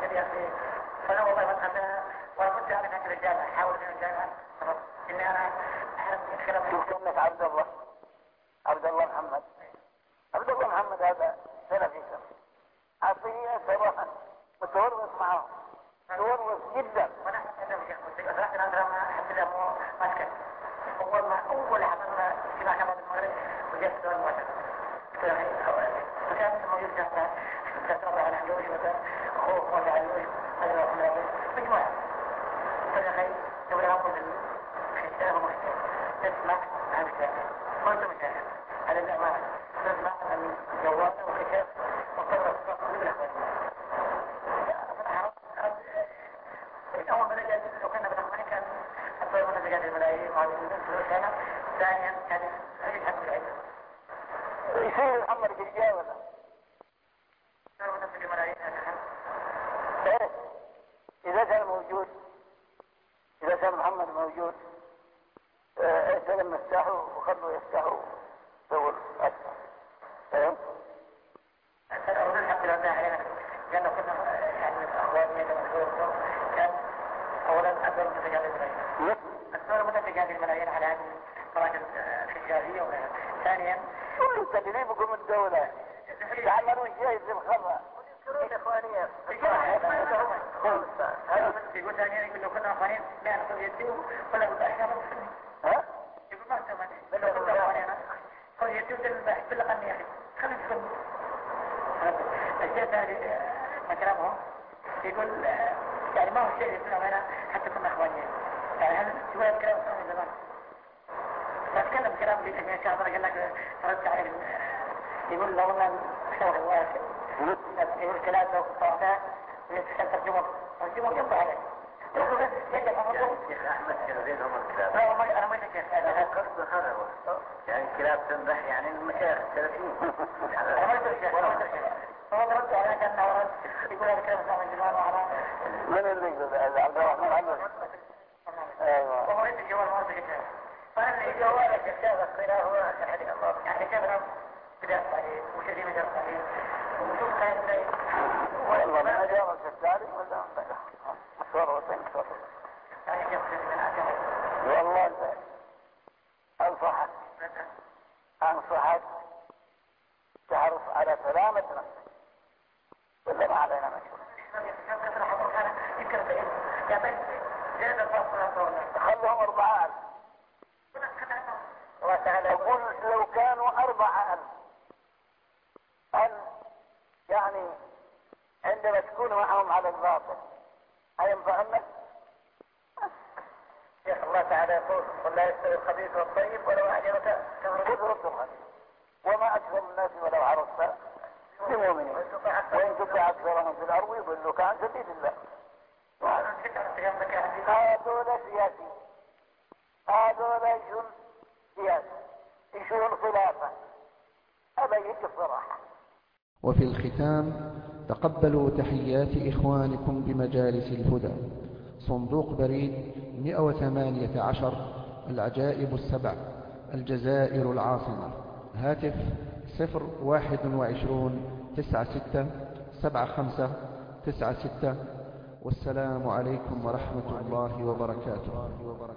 واحد يا أخي فأنا والله ما أنا وأنا كنت أنا في الجامعة أحاول في الجامعة إني أنا أعرف الكلام. شوف إنك عبد الله عبد الله محمد عبد الله محمد هذا سلفي عصية سواء متورط معه متورط جدا. وأنا أنا شيخ بس رحت الأندرا ما الحمد لله مو ماسكة. أول ما أول عملنا اجتماع كمان بالمغرب وجت دور الموسم. فكان موجود جنبها تتابع على علوش وأخوه موجود على علوش هذا هو الأول مجموعة. فالأخي يقول لهم في الكتاب المحتوى تسمع عن الكتاب كنت مشاهد على الأمانة تسمع عن جوال وكتاب وقرر الصف من الأخوان. أول ما نجد لو كنا بالأخوان كان أطول من نجد الملايين وعلى الفلوس هنا. ثانيا كان أجد حد العلم يصير الأمر في الجاوة إذا كان موجود إذا كان محمد موجود ارسل المفتاحه وخلوا يفتحوا دول أكثر. فهم؟ أقول الحمد لله علينا لأن كنا يعني أخواني كان أولا أكبر متجاهل الملايين أكبر متجاهل الملايين على هذه المراكز التجارية وغيرها. ثانيا تدريبكم الدولة تعملوا شيء في الخضر الإخوانية هذا يقول ثانيا يقول لو كنا أخوانين لا نأخذ يديه ولا نقول أحيانا ها؟ يقول ما سمعني لو كنا أخوانين خذ يديه بالله قلني يا أخي خلي تكون الشيء الثاني ما كلامهم يقول يعني ما هو الشيء يقول أنا حتى كنا أخوانين يعني هل شوية كلام من زمان فأتكلم كلام لي إن شاء الله قال لك رد عليه يقول لو أن شهر واحد يقول ثلاثة وقطعتها ويتحسن ترجمة ترجمة جنب عليه يقول يجب أن الشيخ أحمد كرزين هم الكلاب لا والله أنا ما يتكلم هذا قصد هذا هو يعني الكلاب تنبح يعني المشايخ الثلاثين أنا ما يتكلم أنا ما يتكلم فهو رد عليه كأنه رد يقول هذا كلام من زمان وعلى من اللي يقول عبد الرحمن عبد أيوة وهو يد الجوال ما أرضي كتاب فأنا الجوال الكتاب القراءة هو أحد الله يعني كتابنا بدأت عليه وشدي مجرد عليه وشوف خير زي والله ما جاء الكتاب ولا صار وطن صار والله أنصحك أنصحك تعرف على سلامة نفسك ولا ما علينا مشكلة خلهم أربعة ألف أقول لو كانوا أربعة ألف هل يعني عندما تكون معهم على الباطل هينفع لك؟ يا الله تعالى يقول قل لا يستوي الخبيث والطيب ولو أعجبك كثرة الخبيث وما أكثر الناس ولو عرفت بمؤمنين وإن تطع أكثرهم في الأرض يضلك عن سبيل الله. هذول سياسي هذول يشون سياسي يشون خلافة هذا يجي الصراحة. وفي الختام تقبلوا تحيات إخوانكم بمجالس الهدى صندوق بريد مئة وثمانية عشر العجائب السبع الجزائر العاصمة هاتف صفر واحد وعشرون تسعة ستة سبعة خمسة تسعة ستة والسلام عليكم ورحمة الله وبركاته.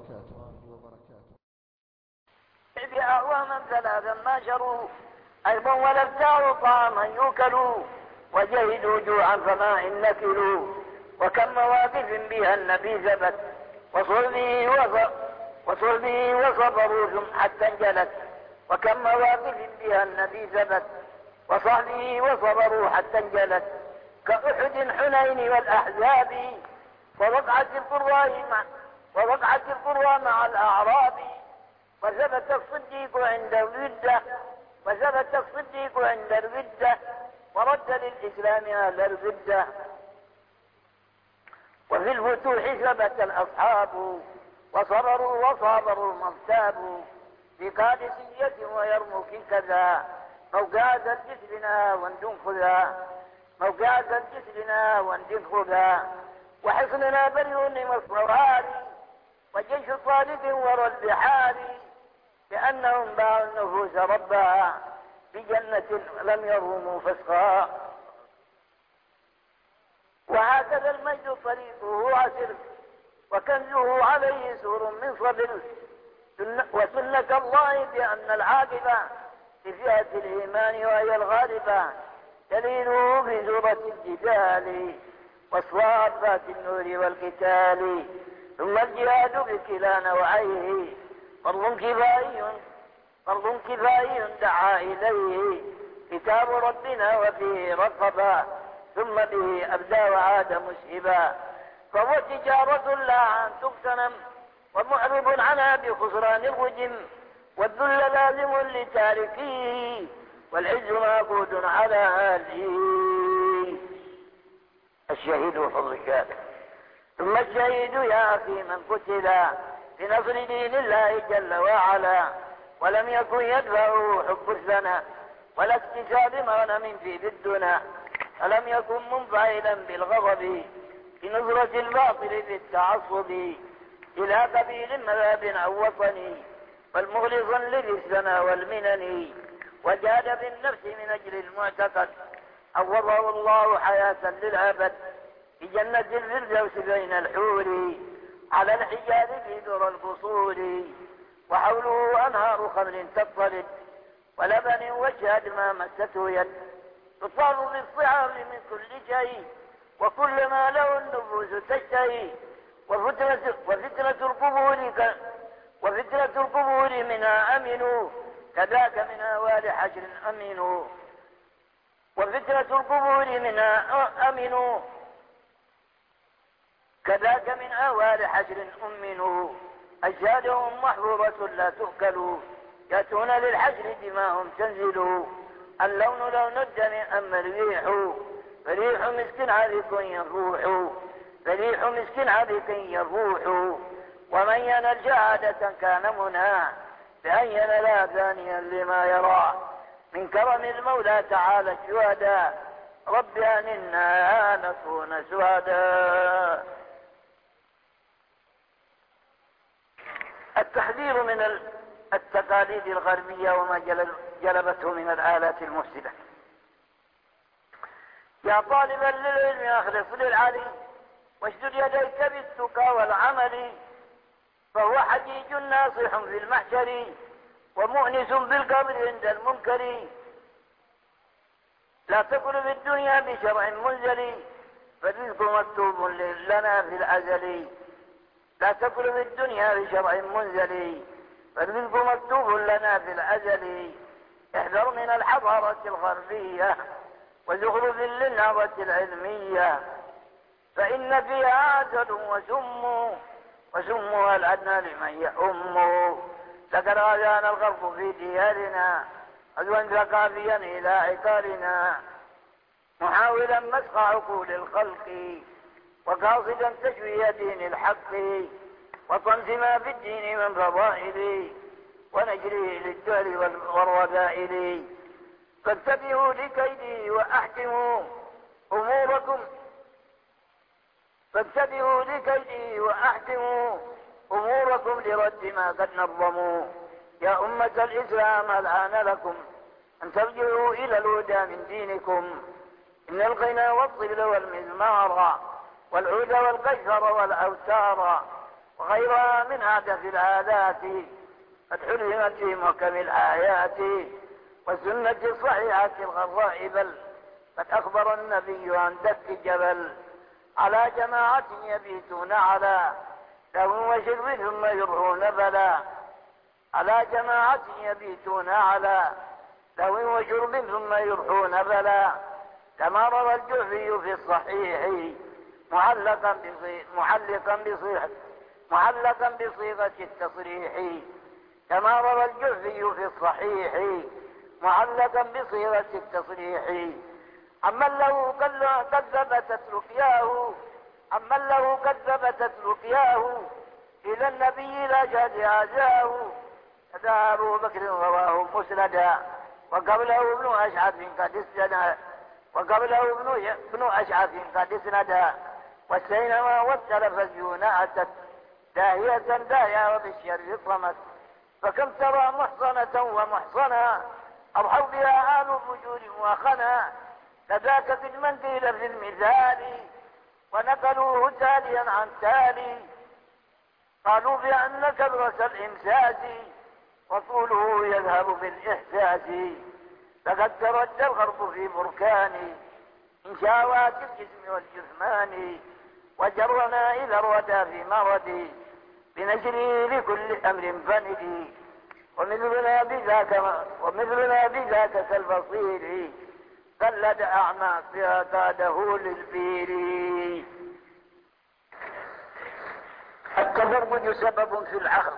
في أعواما ثلاثا ناشروا أيضا ولا ابتاعوا طعاما يوكلوا وجهدوا جوعا فما إن نكلوا وكم مواقف بها النبي ثبت وصلبه وصلبه وصبروا ثم حتى انجلت وكم مواقف بها النبي ثبت وصحبه وصبروا حتى انجلت كأحد حنين والأحزاب ووقعت القرى مع ووقعت القرى مع الأعراب وثبت الصديق عند الردة وثبت الصديق عند الردة ورد للإسلام أهل الردة وفي الفتوح ثبت الأصحاب وصبروا وصابروا ما ارتابوا في قادسية ويرموك كذا موقعة الجسرنا واندن خذا موقعة الجسرنا واندن خذا وحصننا بريون مصرار وجيش طالب ورى البحار لأنهم باعوا النفوس ربها بجنة لم يرموا فسقا وهكذا المجد طريقه عسر وكنزه عليه سور من صبر، وسنة الله بأن العاقبة بفئة الإيمان وهي الغالبة دليله في سورة الجبال والصافات النور والقتال. ثم الجهاد بكلا نوعيه فرض كفائي فرض كفائي دعا إليه كتاب ربنا وفيه رقبا ثم به أبدى وعاد مسهبا، فهو تجارة لا أن تغتنم ومعرض عنها بخسران الوجم، والذل لازم لتاركيه والعز معقود على هذه. الشهيد وفضل الشهادة. ثم الشهيد يا أخي من قتل في نصر دين الله جل وعلا ولم يكن يدفعه حب الثناء ولا اكتساب مغنم في بالدنا، فلم يكن منفعلا بالغضب في نصرة الباطل بالتعصب إلى قبيل مذهب أو وطني، والمخلصا للسنا والمنن وجاد بالنفس من أجل المعتقد عوضه الله حياة للأبد في جنة الفردوس بين الحور على الحجاب في در القصور، وحوله أنهار خمر تطلب ولبن وشهد ما مسته يد، تطال بالصعاب من كل شيء وكل ما له النفوس تشتهي، وفتنة, وفتنة القبور ك... وفتنة القبور منها أمنوا كذاك من أوال حشر أمنوا وفتنة القبور منها أمنوا كذاك من أوال حشر أمنوا، أجسادهم محظورة لا تؤكل يأتون للحشر دماهم تنزل، اللون لون الدم أما الريح فريح مسك عبك يروح فريح مسك عبك يروح، ومن ينال شهادة كان منى بأن ينال ثانيا لما يرى من كرم المولى تعالى الشهداء رب أننا نكون شهداء. التحذير من التقاليد الغربية وما جلبته من الآلات المفسدة. يا طالبا للعلم أخلص للعلي واشدد يديك بالتقى والعمل، فهو حجيج ناصح في المحشر ومؤنس بالقبر عند المنكر، لا تكن في الدنيا بشرع منزل فالرزق مكتوب لنا في الأزل، لا تكن في الدنيا بشرع منزل فالرزق مكتوب لنا في الأزل، احذر من الحضارة الغربية وزخرف للنهضة العلمية، فإن فيها عسل وسم وسمها الأدنى لمن يؤم، لقد غزانا الغرب في ديارنا غزوا ثقافيا إلى عقالنا محاولا مسخ عقول الخلق وقاصدا تشويه دين الحق وطمس ما في الدين من فضائل ونجريه للجهل والرذائل، فاتبعوا لكيدي وأحكموا أموركم فاتبعوا لكيدي وأحكموا أموركم لرد ما قد نظموا، يا أمة الإسلام الآن لكم أن ترجعوا إلى الهدى من دينكم، إن الغنى والطبل والمزمار والعود والقيثر والأوتار وغيرها من هدف الآلات قد حرمت في محكم الآيات والسنة الصحيحة الغراء، بل قد أخبر النبي عن دك جبل على جماعة يبيتون على لهم وشرب ثم يرعون بلا، على جماعة يبيتون على لهم وشرب ثم يرعون بلا، كما روى الجعفي في الصحيح معلقا بصيغة معلقا بصيغة معلقا بصيغة التصريح، كما روى الجعفي في الصحيح معلقا بصيغة التصريح، عمن له قد ثبتت رقياه عمن له قد ثبتت رقياه إلى النبي لا جاد عزاه، هذا أبو بكر رواه مسندا وقبله ابن أشعث قد استنى وقبله ابن ابن أشعث قد اسندا، والسينما والتلفزيون أتت داهية داهية وبالشر صمت، فكم ترى محصنة ومحصنا أضحوا بها آل الرجول وخنا، كذاك في المنزل في المثال ونقلوه تاليا عن تالي، قالوا بأن كثرة الإمساس وطوله يذهب بالإحساس، لقد تردى الغرب في بركان من شهوات الجسم والجثمان، وجرنا إلى الردى في مرض بنجري لكل أمر فند، ومثلنا بذاك ومثلنا بذاك كالبصير قلد أعمى قاده للبير. التزوج سبب في العقل،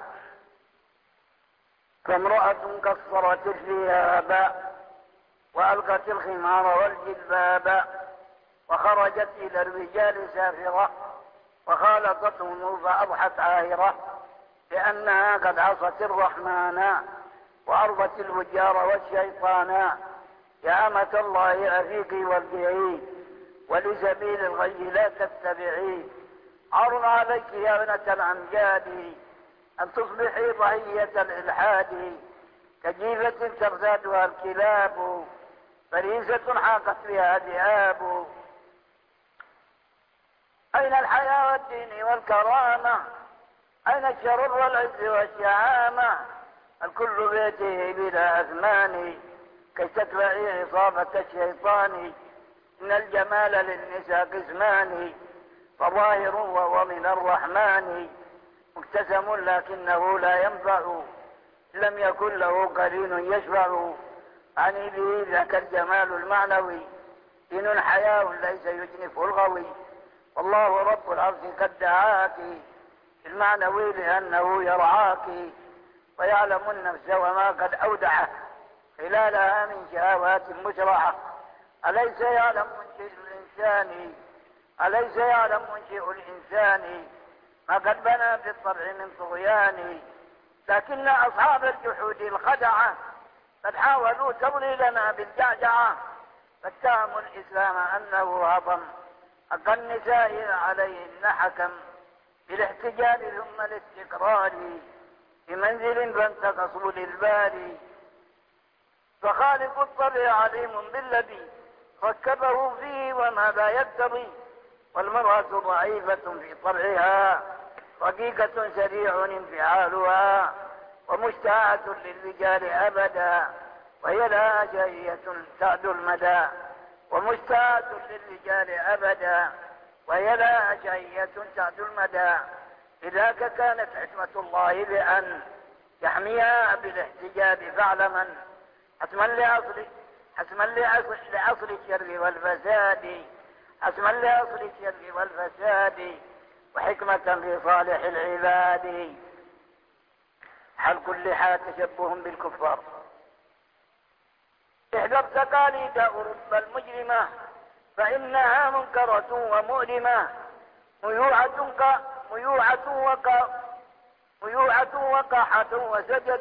فامرأة قصرت الثياب وألقت الخمار والجلباب وخرجت إلى الرجال سافرة وخالطتهم فأضحت عاهرة لأنها قد عصت الرحمن وأرضت الفجار والشيطان. يا أمة الله أفيقي وارجعي ولسبيل الغي لا تتبعي، عرض عليك يا ابنة الأمجاد أن تصبحي ضحية الإلحاد، كجيفة ترتادها الكلاب فريسة حاقت بها ذئاب. أين الحياة والدين والكرامة؟ أين الشرر والعز والشهامة؟ الكل بيته بلا أثمان كي تتبعي عصابة الشيطان. إن الجمال للنساء قسمان، فظاهر وهو من الرحمن مكتسم لكنه لا ينفع، لم يكن له قرين يشفع. عني به ذاك الجمال المعنوي، دين حياء ليس يجنفه الغوي. والله رب العرش قد دعاك المعنوي لأنه يرعاك ويعلم النفس وما قد أودعه خلالها من شهوات مشرعة. أليس يعلم منشئ الإنسان أليس يعلم منشئ الإنسان ما قد بنى بالطبع من طغيان. لكن أصحاب الجحود الخدعة قد حاولوا تضليلنا بالجعجعة، فاتهموا الإسلام أنه هضم حق النساء عليهن حكم بالاحتجاب ثم الاستقرار بمنزل فانتقصوا للباري. فخالق الطبع عليم بالذي ركبه فيه وماذا يقتضي، والمرأة ضعيفة في طبعها رقيقة سريع انفعالها ومشتاعة للرجال أبدا، وهي لها شهية تعدو المدى ومشتاعة للرجال أبدا وهي لها شهية تعدو المدى. لذاك كانت حكمة الله بأن يحميها بالاحتجاب فاعلما حتما لأصل حتما لأصل, لأصل الشر والفساد حتما لأصل الشر والفساد وحكمة لصالح العباد. حال كل حال تشبه بالكفار. احذر تقاليد أوروبا المجرمة فإنها منكرة ومؤلمة، ميوعة ميوعة وقا ميوعة وقاحة وسجد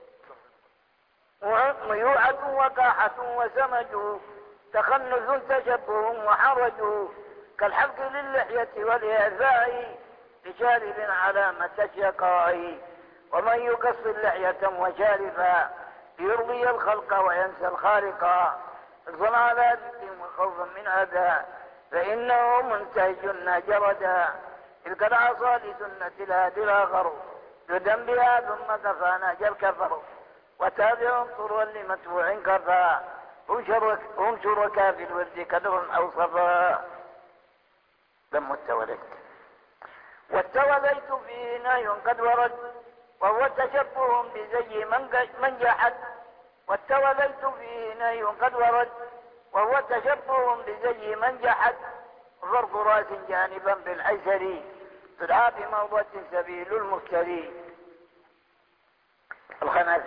ميوعة وقاحة وسمج، تخنث تشبه وحرج كالحلق للحية والإعفاء بشارب علامة الشقاء. ومن يقص اللحية وشارفا ليرضي الخلق وينسى الخالق حرصا على ذكر وخوفا من أذى فإنه منتهج جردا. تلك العصا لسنة الهادي الآخر جدا بها ثم كفى ناجى الكفر وتابع طروا لمتبوع كفى هم شركا في الورد كدر أو صفا. لم التوليت والتوليت فيه نهي قد ورد وهو تشبه بزي من جحد. والتوليت فيه نهي قد ورد وهو تشبه بزي من جحد، ضرب راس جانبا بالأيسر تدعى بموضة سبيل المفتري. الخناس.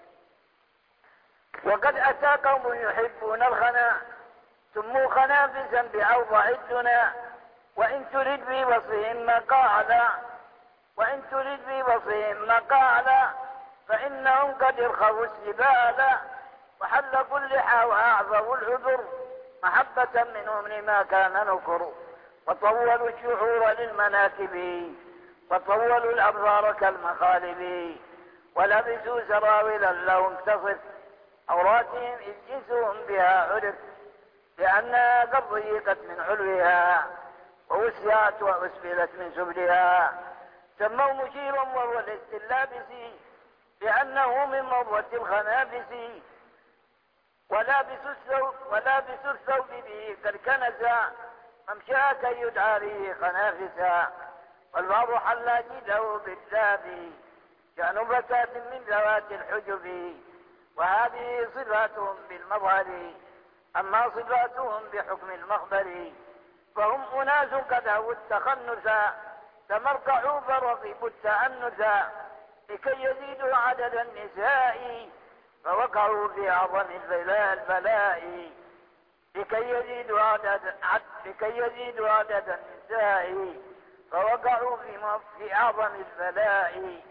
وقد أتى قوم يحبون الخنا سموا خنافسا بأوضع الدنا، وإن تريد بوصفهم مقالا وإن تريد بوصفهم مقالا فإنهم قد ارخوا السبال وحلقوا اللحى وأعظموا العذر محبة منهم لما كان نكر، وطولوا الشعور للمناكب وطولوا الأبصار كالمخالب، ولبسوا سراولا لهم تصف عوراتهم إذ جنسهم بها عرف لأنها قد ضيقت من علوها ووسعت وأسفلت من سبلها. سموا مشيرا وهو ليس اللابس لأنه من موضة الخنافس، ولابس الثوب ولابس الثوب به كالكنسا ممشى كي يدعى به خنافسا. والبعض حل جده بالذاب شأن بكات من ذوات الحجب، وهذه صفاتهم بالمظهر أما صفاتهم بحكم المخبر. فهم أناس قد هووا التخنثا تمرقعوا فرغبوا التأنثا لكي يزيدوا عدد النساء فوقعوا في أعظم البلاء. لكي يزيدوا عدد عد لكي يزيدوا عدد النساء فوقعوا في في أعظم البلاء.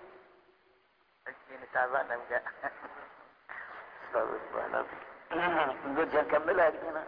تعبانة بقى. نقول نكملها هنا.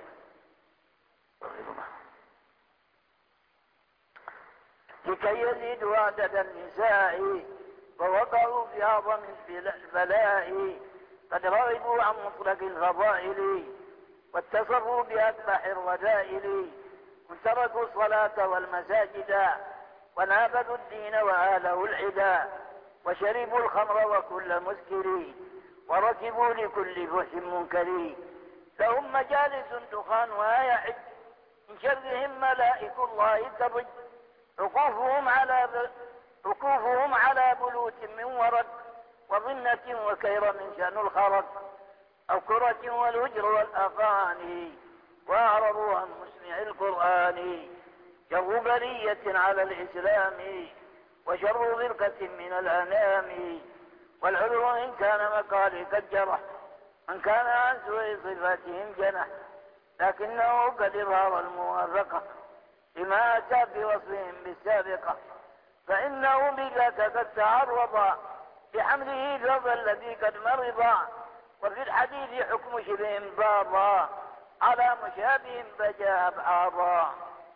لكي يزيدوا عدد النساء فوقعوا في أعظم البلاء. قد رغبوا عن مطلق الفضائل واتصفوا بأكبح الرذائل. تركوا الصلاة والمساجد ونابذوا الدين وآله العدا، وشربوا الخمر وكل مسكر وركبوا لكل فحش منكر. لهم مجالس دخانها يعد من شرهم ملائك الله تضج. عقوفهم على عقوفهم على بلوت من ورد وظنة وكير من شأن الخرق أو كرة والهجر والأغاني. وأعرضوا عن مسمع القرآن شر برية على الإسلام وشر فرقة من الأنام. والعلو إن كان مقالي كالجرح من كان عن سوء صفاتهم جنح، لكنه قد إظهر الموافقة لما أتى بوصفهم بالسابقة. فإنه بذاك قد تعرض بحمله لفظ الذي قد مرض. وفي الحديث حكم شبه باضا على مشابه بجاء أبعاضا.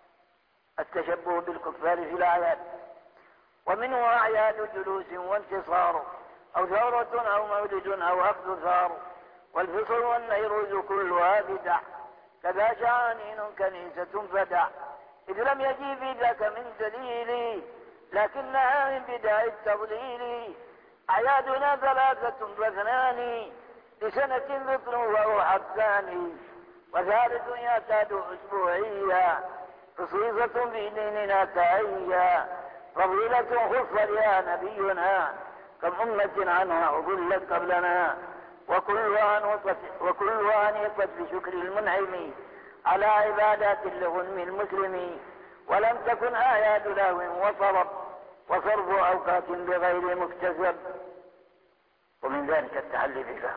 التشبه بالكفار في الأعياد، ومنه أعياد جلوس وانتصار أو ثورة أو مولد أو أخذ ثار. والفصل والنيروز كلها بدع كذا شعانين كنيسة فدع. إذ لم يجي في ذاك من دليل لكنها من بدع التضليل. أعيادنا ثلاثة واثنان لسنة فطر وروح الثاني، وثالث يعتاد أسبوعيا خصيصة في ديننا تأيا. فضيلة خص لها نبينا كم أمة عنها أضلت قبلنا، وكلها وكلها نيقت بشكر المنعم على عبادات لغنم المسلم. ولم تكن آيات لهو وصرف وصرف أوقات بغير مكتسب. ومن ذلك التحلي بالله.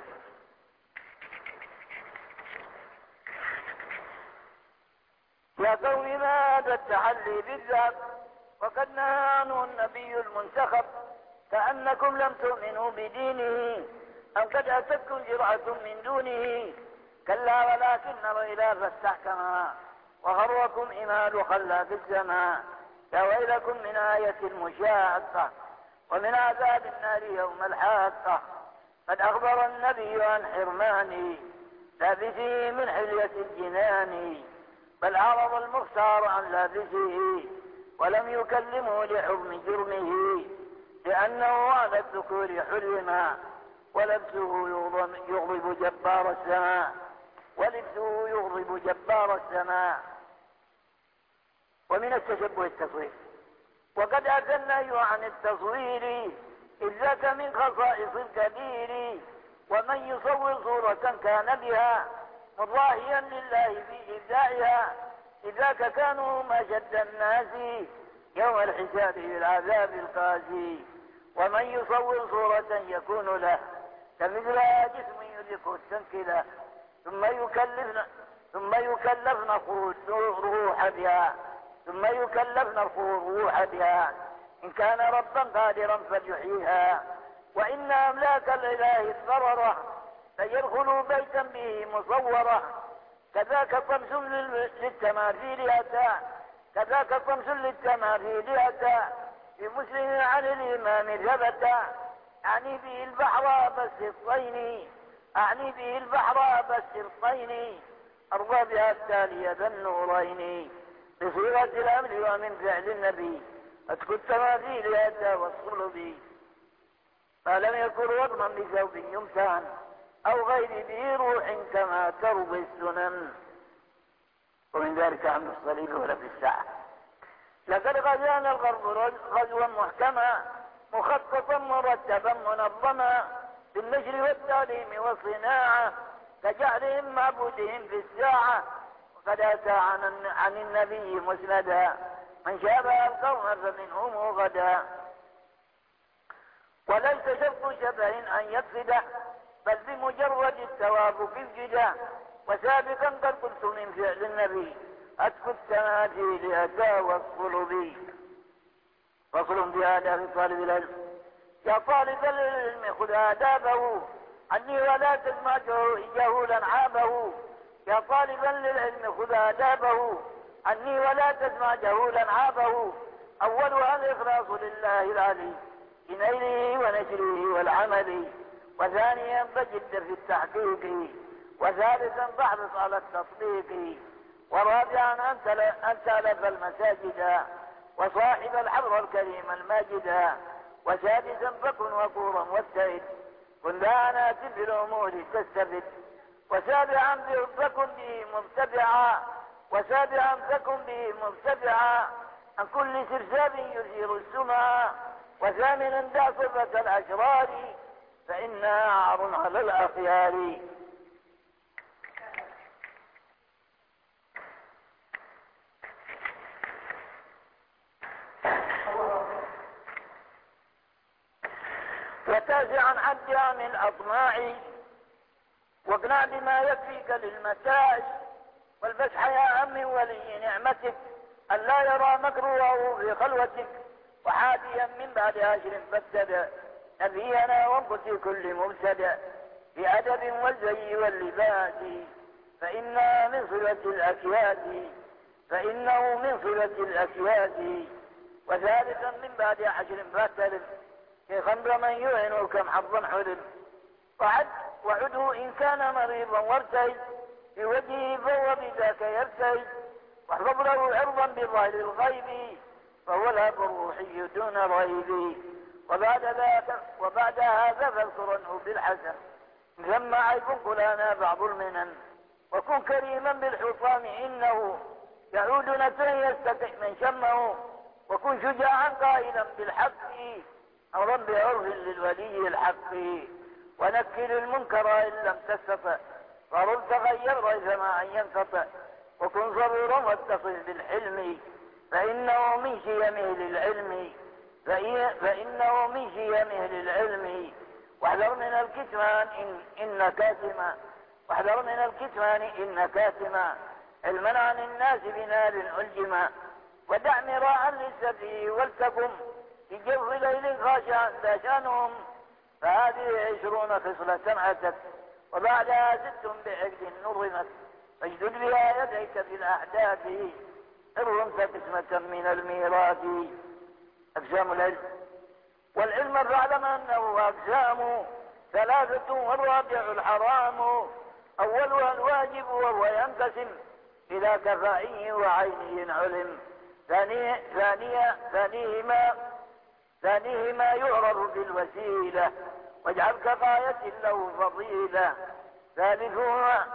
يا قوم ما هذا التحلي بالذات وقد نهى عنه النبي المنتخب. كأنكم لم تؤمنوا بدينه أم قد أتتكم جرعة من دونه. كلا ولكن الغلاف استحكما وغركم إمال خلاف السماء. يا ويلكم من آية المشاقة ومن عذاب النار يوم الحاقة. قد أخبر النبي عن حرمان لابسه من حلية الجنان، بل أعرض المختار عن لابسه ولم يكلمه لحرم جرمه، لأنه على الذكور حرما ولبسه يغضب جبار السماء ولبسه يغضب جبار السماء. ومن التشبه التصوير، وقد أتى النهي عن التصوير إذ ذاك من خصائص الكبير. ومن يصور صورة كان بها مضاهيا لله في إبداعها إذاك كانوا أشد الناس يوم الحساب بالعذاب القاسي. ومن يصور صورة يكون له كمثلها جسم يدرك التنكله ثم يكلفنا ثم يكلفنا روح بها ثم يكلفنا الروح بها إن كان ربا قادرا فليحييها. وإن أملاك الإله الضررة فيدخلوا بيتا به مصورة. كذاك طمس للتماثيل أتى كذاك طمس للتماثيل أتى في مسلم عن الإمام ثبت. أعني به البحر بس الطين أعني به البحر بس الطين أرضى بها التالية ذا النورين. بصيغة الأمر ومن فعل النبي أتك التماثيل أتى والصلب فلم يكن رقما بثوب يمتهن أو غير ذي روح كما ترضي السنن. ومن ذلك عمل الصليب ولا في الساعة. لقد غزانا الغرب غزوا محكما مخططا مرتبا منظما بالنشر والتعليم والصناعة كجعلهم معبودهم في الساعة. وقد أتى عن, عن النبي مسندا من شابه القوم فمنهم غدا. وليس شرط شبه أن يقصد بل بمجرد التوافق الجدا. وسابقا قد قلت من فعل النبي أتك التماثيل أتى والصلب. فصل بآداب طالب العلم. يا طالب العلم خذ آدابه عني ولا تسمع جهولا عابه. يا طالبا للعلم خذ آدابه عني ولا تسمع جهولا عابه. أولها الإخلاص لله العلي في نيله ونشره والعمل. وثانيا فجد في التحقيق. وثالثا فاحرص على التطبيق. ورابعا أن تألف المساجد وصاحب الحبر الكريم الماجد. وسادسا فكن وقورا واستعد كن ذا أنات في الأمور تستفد. وسابعا فكن به مبتدعا وسابعا فكن به مبتدعا عن كل سرساب يثير السمع. وثامنا دع صفة الأشرار فإنها عار على الأخيار. وتاسعا عد عن الأطماع واقنع بما يكفيك للمتاع. والبس حياء من ولي نعمتك أن لا يرى مكروه في خلوتك. وحاديا من بعد هجر فابتدأ نبينا وانقذ كل مبتدأ بأدب والزي واللباس فإنها من صلة الأكياد فإنه من صلة الأكياد. وثالثا من بعد عشر فاختلف في خمر من يعن كم حظا حلم. وعد وعده إن كان مريضا وارتهز في وجهه فهو بذاك يرتهز. واحفظ له عرضا بظاهر الغيب فهو الهب الروحي دون ريب. وبعد ذاك وبعد هذا فاذكرنه بالحسن ثم عيب قلانا بعض المنن. وكن كريما بالحطام إنه يعود نفسا يستطيع من شمه. وكن شجاعا قائلا بالحق أمرا بعرف للولي الحق. ونكل المنكر إن لم تستطع فرد تغير ريثما أن ينقطع. وكن صبورا واتصل بالحلم فإنه من شيمه للعلم فإنه من شيمه للعلم. واحذر من الكتمان إن, إن كاتما واحذر من الكتمان إن كاتما علما عن الناس بنار ألجما. ودع مراعا للسفيه ولتكن في جوف ليل خاشعا ذا شأنهم فهذه عشرون خصلة أتت وبعدها ست بعقد نظمت. فاجدد بها يديك في الأحداث ارمت قسمة من الميراث. أقسام العلم. والعلم فاعلم أنه أقسام ثلاثة والرابع الحرام. أولها الواجب وهو ينقسم إلى كفائه وعينه علم. ثانيه ثانيه ثانيهما ثانيهما يعرف بالوسيلة واجعل كفاية له فضيلة. ثالثهما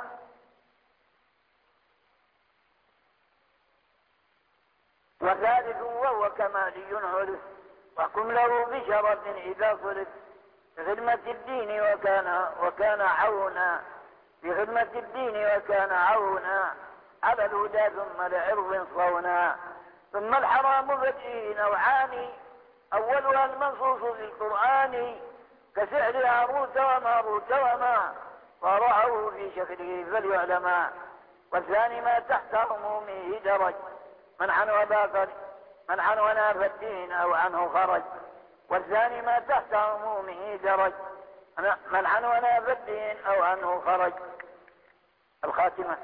وثالث وهو كمالي عرف واحكم له بشرف إذا صرف في خدمة الدين وكان وكان عونا في خدمة الدين وكان عونا على الهدى ثم لعرض صونا. ثم الحرام فيه نوعان أولها المنصوص في القرآن كسحر هاروت وماروت وما ورعوه في شكله فليعلما. والثاني ما تحت عمومه درج منعا وباقر منعا ونافى الدين أو عنه خرج. والثاني ما تحت عمومه درج منعا ونافى الدين أو عنه خرج. الخاتمة.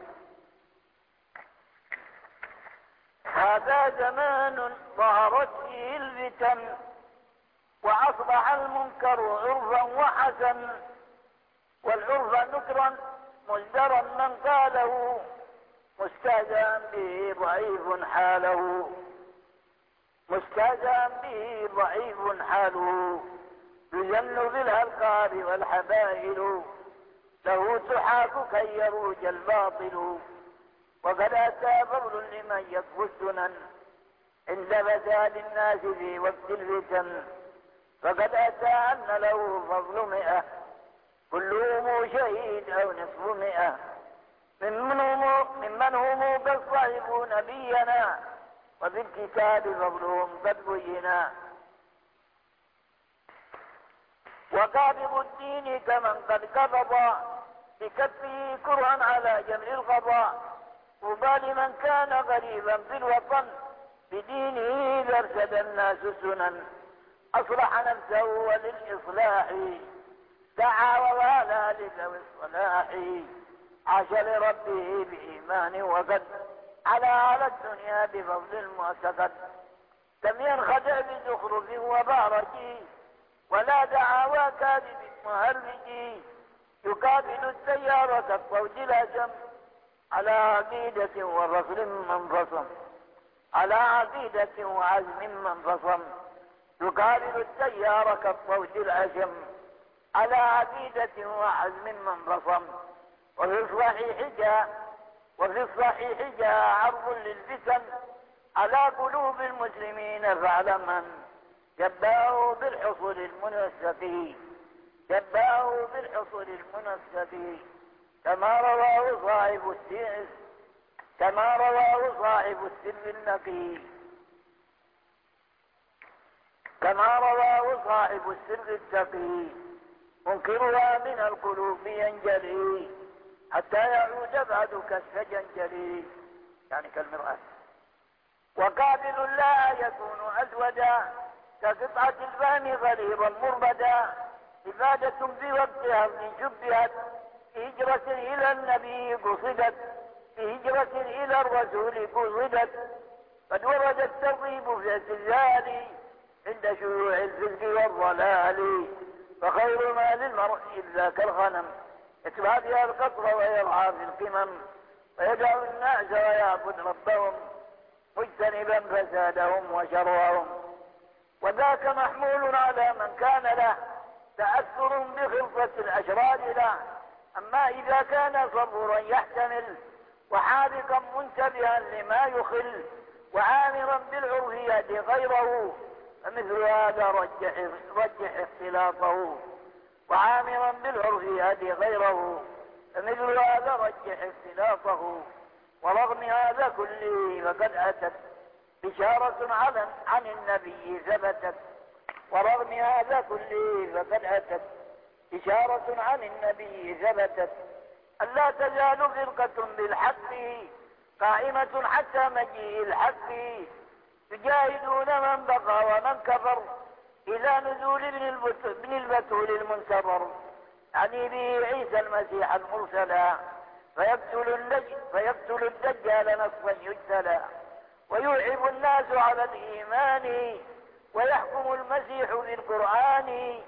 هذا زمان ظهرت فيه الفتن وأصبح المنكر عرفا وحسن والعرف نكرا مزدرا من قاله مستهزأ به ضعيف حاله مستهزأ به ضعيف حاله يجن بالألقاب والحبائل له تحاك كي يروج الباطل وقد أتى فضل لمن يكفو السنن عند فساد الناس في وقت الفتن فقد أتى أن له فضل مئة كلهم شهيد أو نصف مئة ممن هم, ممن هم قد صحبوا نبينا وفي الكتاب فضلهم قد بينا وقابض الدين كمن قد قبض بكفه كرها على جمر القضاء وبال من كان غريبا في الوطن بدينه إذا ارشد الناس السنن أصلح نفسه وللإصلاح دعا ووالى لذوي الصلاح عاش لربه بإيمان وقد على على الدنيا بفضل المعتقد لم ينخدع بزخرف وبارك ولا دعاوى كاذب مهرج يقابل السيارة كالطوج الهجم على عقيدة ورسل منفصم على عقيدة وعزم منفصم يقابل السيارة كالطوج الهجم على عقيدة وعزم منفصم وفي الصحيح جاء وفي الصحيح جاء عرض للفتن على قلوب المسلمين فاعلما جباه بالحصول المنسق جباه بالحصول المنسق كما رواه صاحب السر كما رواه صاحب السر النقي كما رواه صاحب السر التقي منكرها من القلوب ينجلي حتى يعود بعد كالسجنجلي يعني كالمرآة وقابل لا يكون أسودا كقطعة الفهم غليظا مربدا إفادة بوقتها من شبهت هجرة إلى النبي قصدت هجرة إلى الرسول قصدت قد ورد الترغيب في الزلزال عند شيوع الفسق والضلال فخير ما للمرء إلا كالغنم يتبع بها القطر ويرعى في القمم ويدعو الناس ويعبد ربهم مجتنبا فسادهم وشرهم وذاك محمول على من كان له تأثر بخلطة الأشرار له أما إذا كان صبورا يحتمل وحاذقا منتبها لما يخل وعامرا بالعرفيات غيره فمثل هذا رجح, رجح اختلاطه وعامرا بالعرفيات غيره فمثل هذا رجح اختلاطه ورغم هذا كله فقد أتت بشارة عن النبي ثبتت ورغم هذا كله فقد أتت إشارة عن النبي ثبتت ألا تزال فرقة بالحق قائمة حتى مجيء الحق يجاهدون من بقى ومن كفر إلى نزول ابن البتول المنتظر يعني به عيسى المسيح المرسلا فيقتل الدجال, فيقتل الدجال نصفا يجتلى ويوعب الناس على الإيمان ويحكم المسيح بالقرآن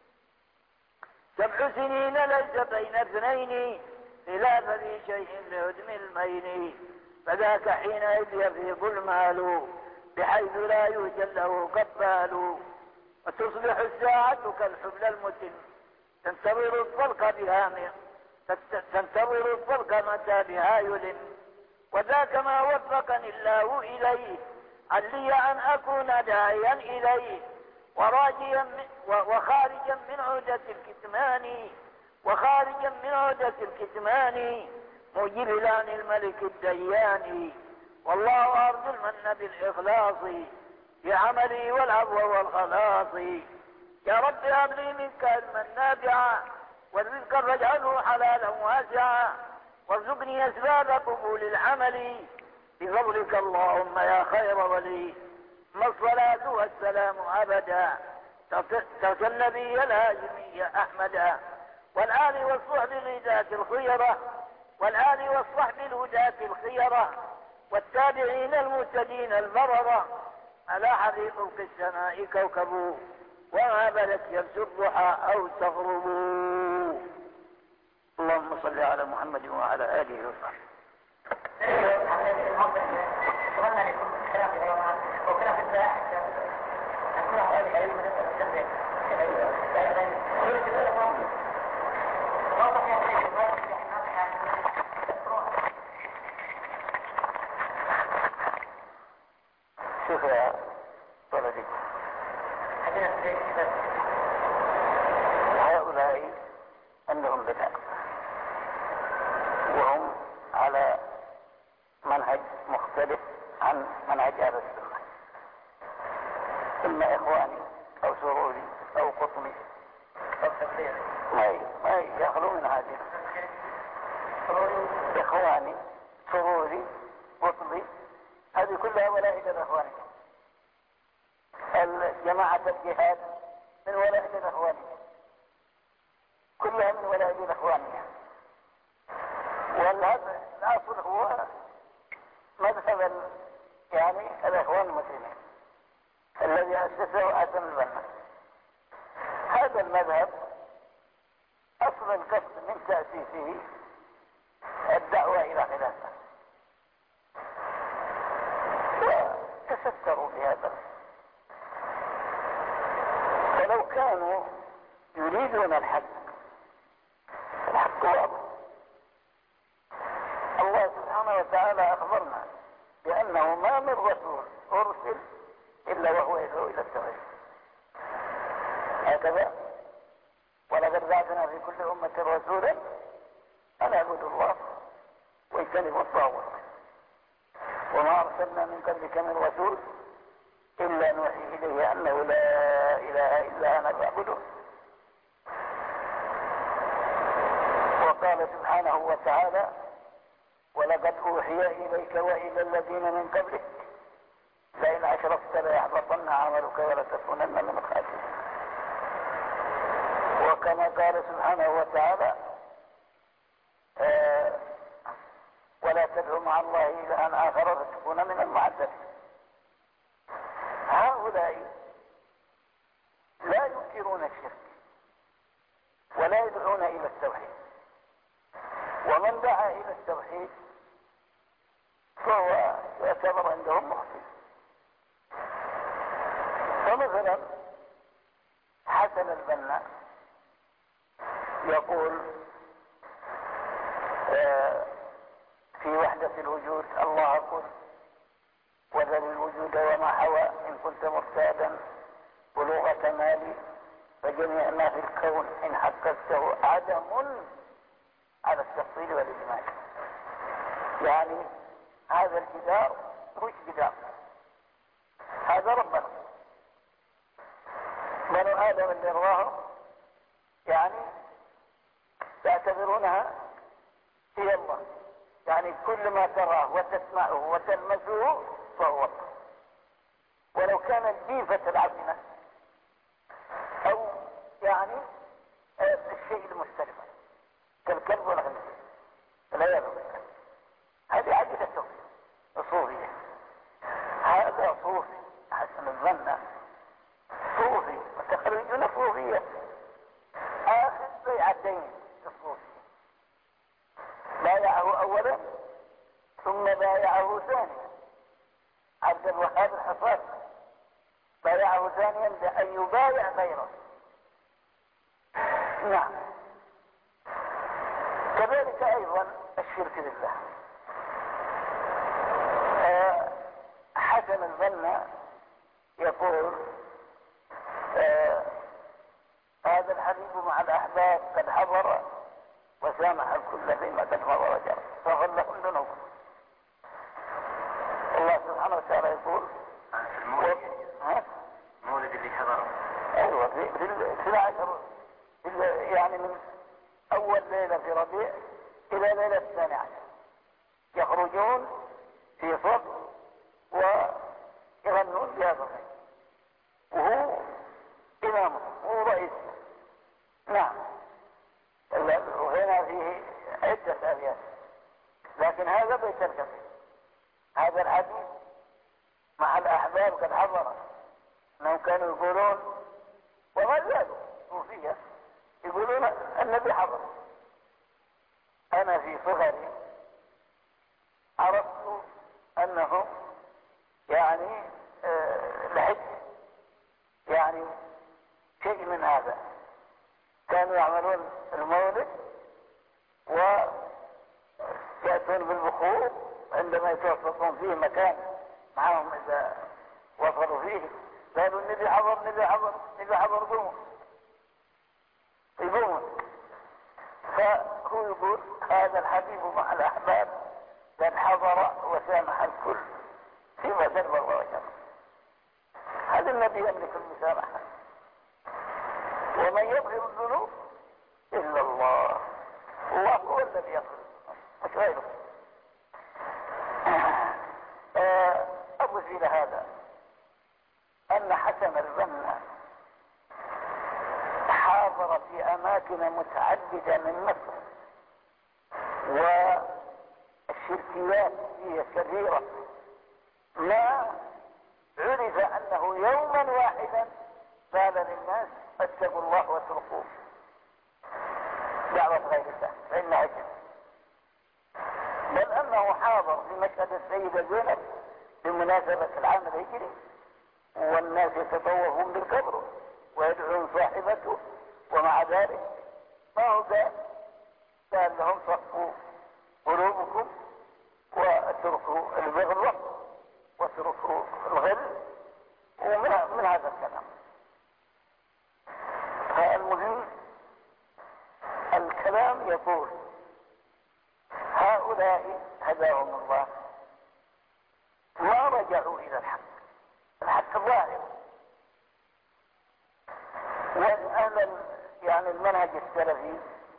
سبع سنين ليس بين اثنين خلاف في شيء لهدم المين فذاك حينئذ يفيض المال بحيث لا يوجد له قبال وتصبح الساعة كالحبل المتن تنتظر الطلق بها تنتظر الطلق متى بها يلم وذاك ما وفقني الله إليه علي أن أكون داعيا إليه وراجيا وخارجا من عودة الكتمان وخارجا من عودة الكتمان مجبلا الملك الديان والله أرجو المن بالإخلاص بعملي والعفو والخلاص يا رب هب لي منك علما نافعا والرزق فاجعله حلالا واسعا وارزقني أسباب قبول العمل بفضلك اللهم يا خير ولي ثم الصلاة والسلام أبدا ترك النبي الهاشمي أحمدا والآل والصحب الهداة الخيرة والآل والصحب الهداة الخيرة والتابعين المهتدين البررة على حبيب في السماء كوكب وما بلت يبس الضحى أو تغرب. اللهم صل على محمد وعلى آله وصحبه. أتمنى أن يكون كلام في الحيوانات وكلام في الزراعة أكون أقول لك أيضا من التنبيه شوف يا ولدي، هؤلاء عندهم بدع وهم على منهج مختلف عن منهج أهل السنة، إما إخواني أو سروري أو قطني ما ما يخلو من هذه. إخواني سروري قطبي هذه كلها ولائد الإخواني. الجماعة الجهاد من ولائد الإخواني، كلها من ولائد الإخوانية. والهذا الأصل هو مذهب يعني الإخوان المسلمين الذي أسسه حسن البنا. هذا المذهب أصل القصد من تأسيسه الدعوة إلى خلافه، وتستروا بهذا. فلو كانوا يريدون الحق، الحق واضح. الله سبحانه وتعالى أخبرنا بأنه ما من رسول أرسل إلا وهو يدعو إلى التوحيد، هكذا ولقد بعثنا في كل أمة رسولا أن اعبدوا الله واجتنبوا الطاغوت وما أرسلنا من قبلك من رسول إلا نوحي إليه أنه لا إله إلا أنا فاعبده. وقال سبحانه وتعالى ولقد أوحي إليك وإلى الذين من قبلك لئن أشركت ليحبطن عملك ولتكونن من الخاسرين. وكما قال سبحانه وتعالى آه ولا تدعو مع الله إلها آخر فتكون من المعذبين. هؤلاء لا ينكرون الشرك ولا يدعون إلى التوحيد، ومن دعا إلى التوحيد فهو يعتبر عندهم محسن. فمثلا حسن البنا يقول آه في وحدة الوجود الله قل وذل الوجود وما حوى إن كنت مرتادا بلوغ كمالي فجميع ما في الكون إن حققته عدم على التفصيل والإجمال. يعني هذا الجدار مش جدار، هذا ربنا. بنو آدم اللي رواه يعني تعتبرونها هي الله، يعني كل ما تراه وتسمعه وتلمسه فهو الله، ولو كان الجيفة العظيمة أو يعني الشيء المختلف كالكلب والخنزير لا يلوم. هذه عقيدة صوفية. هذا صوفي حسن الظن صوفي وتخرجون صوفية. آخر بيعتين الصوفي بايعه أولا ثم بايعه ثانيا. عبد الوهاب الحصاد بايعه ثانيا بأن يبايع غيره. نعم. كذلك أيضا الشرك بالله. آه حسن البنا يقول آه هذا الحبيب مع الأحباب قد حضر وسامح الكل فيما قد مضى وجرى فغل لهم ذنوبهم. الله سبحانه وتعالى يقول المولد المولد اللي حضره ايوه في في العشر يعني من اول ليله في ربيع الى ليله الثاني عشر يخرجون في صف ويغنون بهذا الخير وهو امامه وهو رئيس. نعم. وهنا فيه عدة أبيات لكن هذا بيت الكفر. هذا الحديث مع الأحباب قد حضر أنهم كانوا يقولون وما زالوا صوفية يقولون النبي حضر. أنا في صغري عرفت كانوا يعملون المولد ويأتون بالبخور عندما يتوسطون فيه مكان معهم إذا وصلوا فيه قالوا النبي حضر النبي حضر النبي حضر قوموا يقوموا. فهو يقول هذا الحبيب مع الأحباب قد حضر وسامح الكل فيما درب الله وجهه. هذا النبي يملك المسامحة، ومن يغفر الذنوب إلا الله، الله هو الذي يغفر مش غيره. أضف إلى هذا أن حسن البنا حاضر في أماكن متعددة من مصر والشركيات فيها كثيرة، ما عرف أنه يوما واحدا قال للناس اتقوا الله واتركوه دعوة غير الله فإن عجل، بل أنه حاضر في مشهد السيدة زينب بمناسبة العام الهجري والناس يتطوفون بالقبر ويدعون صاحبته، ومع ذلك ما هو قال قال لهم صفوا قلوبكم واتركوا البغض واتركوا الغل، ومن من هذا الكلام. فالمهم الكلام يقول هؤلاء هداهم الله ما رجعوا إلى الحق، الحق ظاهر. والأهل يعني المنهج السلفي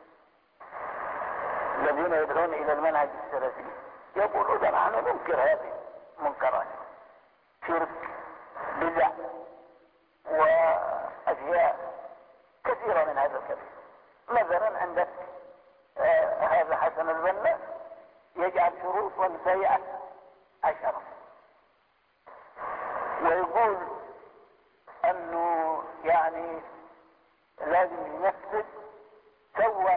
الذين يدعون إلى المنهج السلفي يقولون نحن ننكر هذه منكرات، شرك، بدع، وأشياء كثيرة من هذا الكلام. مثلا عندك آه هذا حسن البنا يجعل شروط والبيعة عشرة، ويقول أنه يعني لازم ينفذ سوا،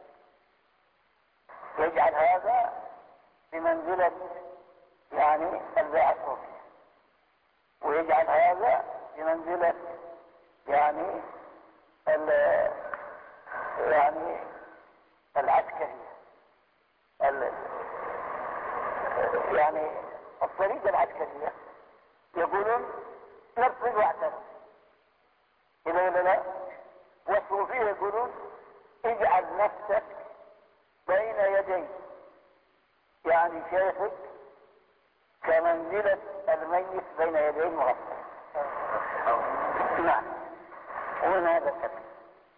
يجعل هذا بمنزلة يعني البيعة الصوفية، ويجعل هذا بمنزلة يعني يعني العسكرية، يعني الطريقة العسكرية يقولون نفذ واعترف إذا ولا لا. والصوفية يقولون اجعل نفسك بين يدي يعني شيخك كمنزلة الميت بين يدي المغفر. نعم، ومن هذا الكلام.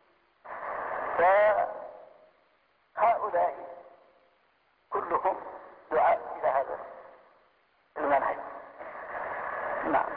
فهؤلاء كلهم دعاء إلى هذا المنهج. نعم.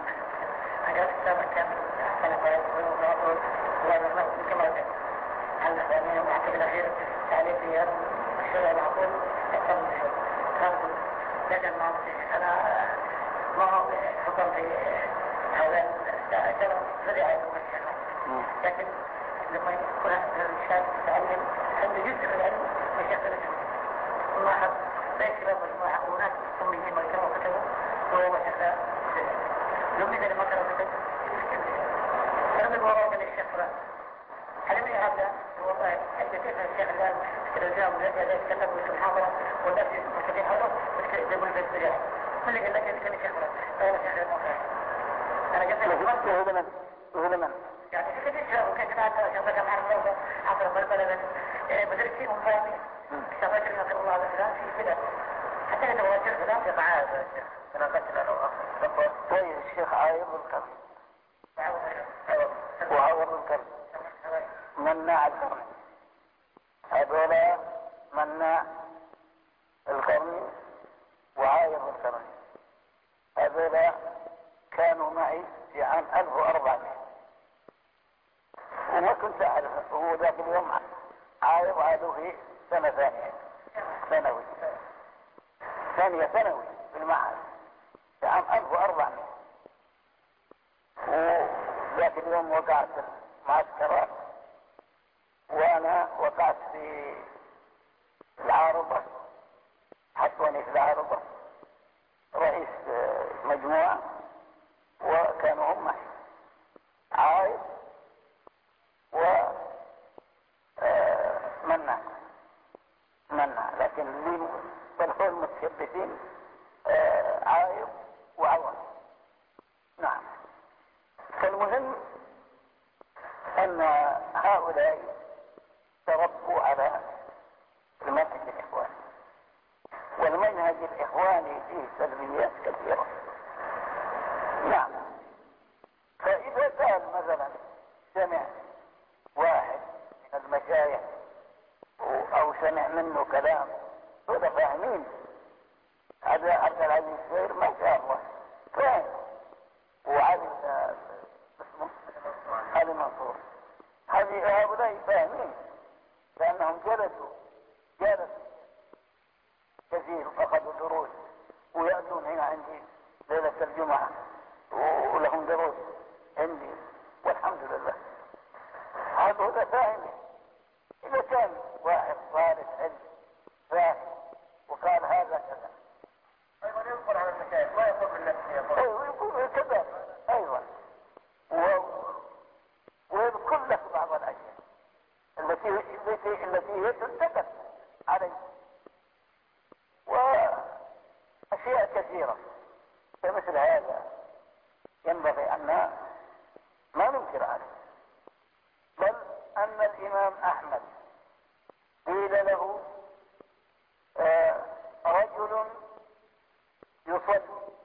عن الإخوانية ومعتقد الأخير تعليقيا الشيء المعقول أكثر من شيء خاصة لكن ما أنا ما هو حكم في هذا الكلام سريع المشكلة، لكن لما يكون الإنسان يتعلم عنده جزء من العلم ويشغل الجهد وما حد بيكرة مجموعة وناس أميين ما كانوا كتبوا وهو شغال لم يدري ما كانوا كتبوا فلم يقول وراء من الشيخ فلان علمني هذا والله عند كيف الشيخ الآن التلفزيون والذي يتكلم في المحاضرة والناس يتكلم حوله ويقول في السجاح كل اللي لك يتكلم الشيخ فلان فهو الشيخ الموقع. أنا قلت له هذا من هذا من يعني في كثير وكيف هذا شغلك مع الروضة عبر البلبلة بدرت فيه مفاهيم شغلك رحمة الله على الإسلام في كده حتى يتواجه الإسلام في قعاد أنا قلت له أخر طيب الشيخ عايض الكرم وعوض الكرم مناع القرن، هذولا مناع القرن وعايض القرن، هذولا كانوا معي في عام ألف وأربعمائة وما كنت أعرف. هو ذاك اليوم عايض عادوا في سنة ثانية ثانوي ثانية ثانوي في المعهد في عام ألف وأربعمائة، وذاك اليوم وقعت المعسكرات وانا وقعت في العارضة، حطوني في العارضة رئيس مجموعة وكانوا هم معي عايض متشبثين آه عايب وعوض. نعم. فالمهم أن هؤلاء تربوا على المنهج الإخواني، والمنهج الإخواني فيه سلبيات كثيرة. نعم. فإذا كان مثلا سمع واحد من المشايخ أو سمع منه كلام هذا فاهمين، هذا عبد العزيز الشهير ما شاء الله فاهم، وعلي اسمه علي منصور، هذه هؤلاء فاهمين لأنهم جلسوا جلسوا كثير وأخذوا دروس ويأتون هنا عندي ليلة الجمعة ولهم دروس عندي والحمد لله. هذا فاهم. إذا كان واحد طالب علم فاهم وقال هذا كذا أيضا ينقل على المشايخ ما يقول من نفسه. أيوة يقول كذا. أيوة. ويذكر لك بعض الأشياء التي التي التي هي تنتبه عليه وأشياء كثيرة. فمثل هذا ينبغي أن ما ننكر عليه. بل أن الإمام أحمد قيل له آه رجل يصلي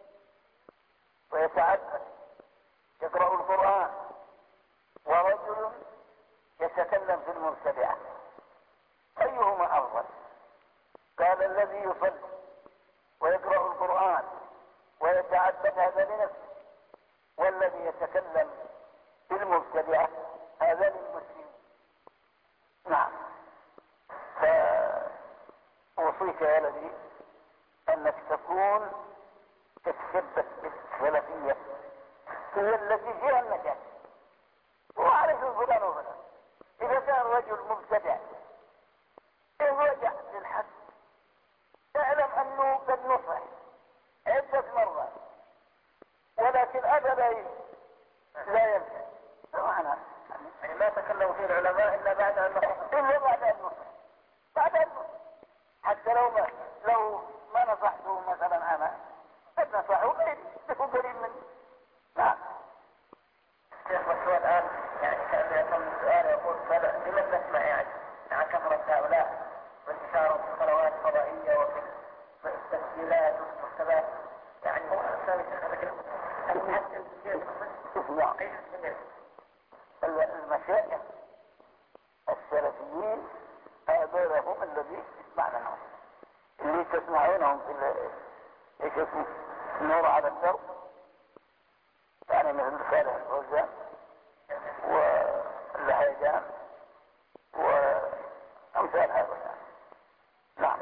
ويتعبد يقرأ القرآن ورجل يتكلم في المبتدعة، أيهما أفضل؟ قال الذي يصلي ويقرأ القرآن ويتعبد هذا لنفسه، والذي يتكلم في المبتدعة هذا للمسلمين. نعم. فأوصيك يا ولدي أنك تكون تتشبث بالسلفية هي التي فيها النجاة، وعرف فلان وفلان. إذا كان رجل مبتدع إن رجع للحد اعلم أنه قد نصح عدة مرات ولكن أبدا لا ينفع. معنى يعني لا تكلموا فيه العلماء إلا بعد أن نصح إلا بعد أن نصح بعد أن نصح حتى لو ما لو ما نصحته مثلا أنا قد نصحه غيري له قريب مني. نعم. شيخ السؤال الآن يعني كان يتم السؤال يقول لماذا نسمع يعني عن كثرة هؤلاء وانتشارهم في القنوات الفضائية وفي التسجيلات وفي المكتبات يعني هو أسامي المشايخ السلفيين هذول هم الذي يسمعنا لهم، اللي تسمعونهم في ايش اسمه النور على الدرب يعني مثل صالح الفوزان والهيجان وامثال هؤلاء. نعم.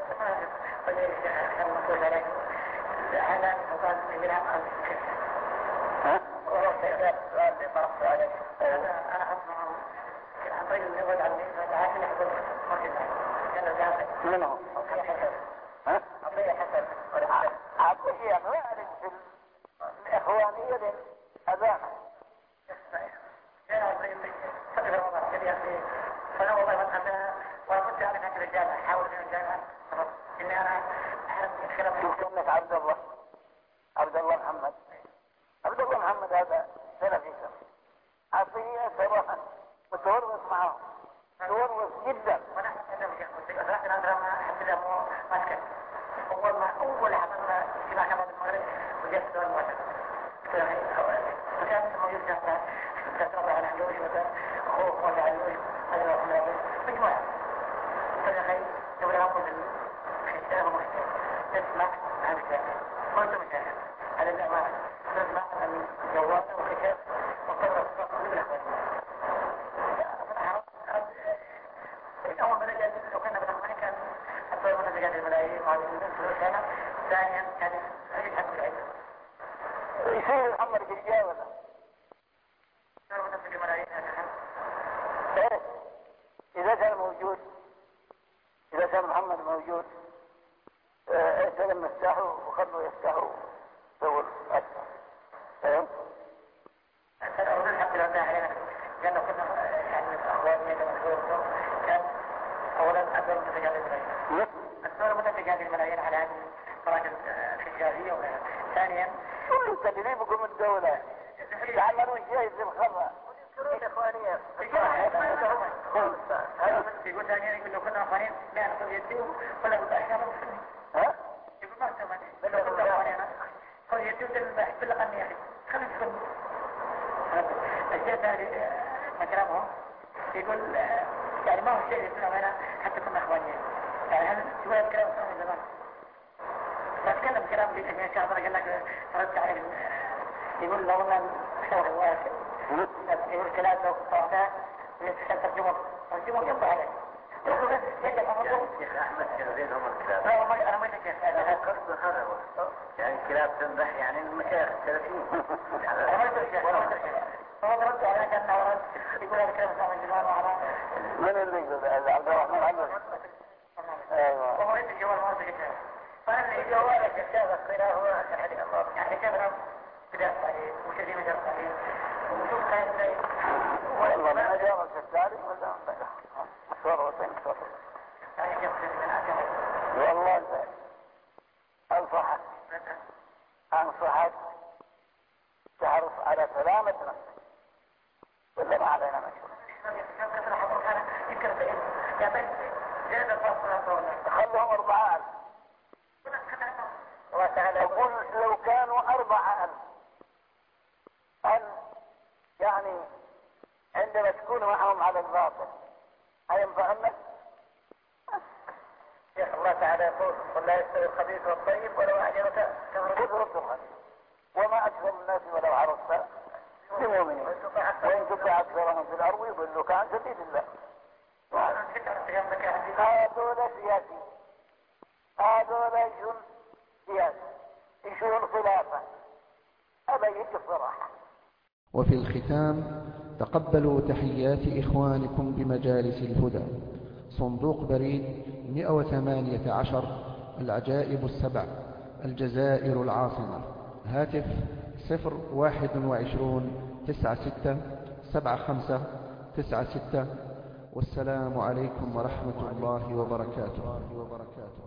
هذا سؤال من ها؟ وهو السؤال اللي طرحته عليه أنا أسمع عن رجل يقعد عن عشان يحضر مركزها كان جاهز منه عطية حسن ها؟ عطية حسن عطية أنواع في الإخوانية للأذانة جاء رجل صدر رمضان قال يا أخي فأنا والله أنا وكنت أعرف هذه الرجالة أحاول أن الرجالة إني أنا أعرف الكلام شوف كأنك عبد الله عبد الله محمد عبد الله محمد هذا سلفي عطية صراحة متورط معه متورط جدا. وانا اتكلم يا اخوي رحت انا ما حد له ماسك اول ما اول عملنا اجتماع كمان المغرب وجت دور واحد فكان موجود كان تتابع على الحلوش وكان اخوه ولا علوش هذا هو الامر مجموعه فانا تقول لهم في الشارع مختلف تسمع عن الكلام كنت مشاهد على الامانه تسمع عن جواله وكتاب وقرر الصف من الاخوان أول ما نجد لو كنا بنحكي كان حتى لو نجد الملايين وعليهم فلوس هنا ثانيا كان يحب العلم يصير الأمر بالجاوزة لو نجد الملايين ايه إذا كان موجود إذا كان محمد موجود ارسل مفتاحه وخلوا يفتحوا سووا الأكثر ايه أنا أقول الحمد لله علينا لأنه كنا يعني أخواني كما كان أولا أكبر من رجال الملايين أكثر من رجال الملايين على هذه الشافعية وغيرها. ثانيا كل تدريبكم من الدولة تعملوا شيء في الخبر يذكرون إخوانية يقول ثانيا يقول لو كنا إخوانين لا نقول يديهم ولا نقول أحيانا مسلمين. ها؟ يقول ما سمعني بل لو كنا إخوانين قل يديهم دل الباحث باللقن يا أخي خلي نسلم. الشيء الثاني كلامهم يقول يعني ما هو شيء يسمونه هنا حتى كنا إخوانيين. يعني هل شوية كلام من زمان فأتكلم كلام لي كان الشيخ قال لك رد عليه يقول لو أن شغل واحد يقول كلام لو قطعتها ويتحدث ترجمه ترجمه ينبه عليه الشيخ أحمد شغلين هم الكلاب. لا والله أنا ما أتكلم هذا قصد هذا هو يعني الكلاب تنبح يعني المشايخ الثلاثين. أنا ما أتكلم ولا أتكلم فهو رد عليه كأنه رد يقول هذا كلام سامع الجمال وعلى من اللي يقول عبد الرحمن عبد ايوه وهو يدي الجوال ما أتكلم فأنا جوالك الشيخ القراءة هو أحد الله يعني كذا بدأت عليه وشدي مدرس عليه وشوف كان زي والله ما جاوبك الثالث ولا مشوار وطين مشوار يعني يقصد من أجل والله أنصحك أنصحك تعرف على سلامة نفسك ولا ما علينا مشوار خلهم أربعة ألف أقول لو كانوا أربعة ألف هل يعني عندما تكون معهم على الباطل هينفعنك؟ يا الله تعالى يقول قل لا يستوي الخبيث والطيب ولو أعجبك كثرة الخبيث وما أكثر الناس ولو عرفت بمؤمنين وإن تطع أكثرهم في الأرض يضلوك عن سبيل الله. هذول سياسي هذول يشون سياسي يشون خلافة أبيك الصراحة. وفي الختام تقبلوا تحيات إخوانكم بمجالس الهدى، صندوق بريد مئة وثمانية عشر العجائب السبع، الجزائر العاصمة. هاتف صفر واحد وعشرون تسعة ستة سبعة خمسة تسعة ستة. والسلام عليكم ورحمة الله وبركاته.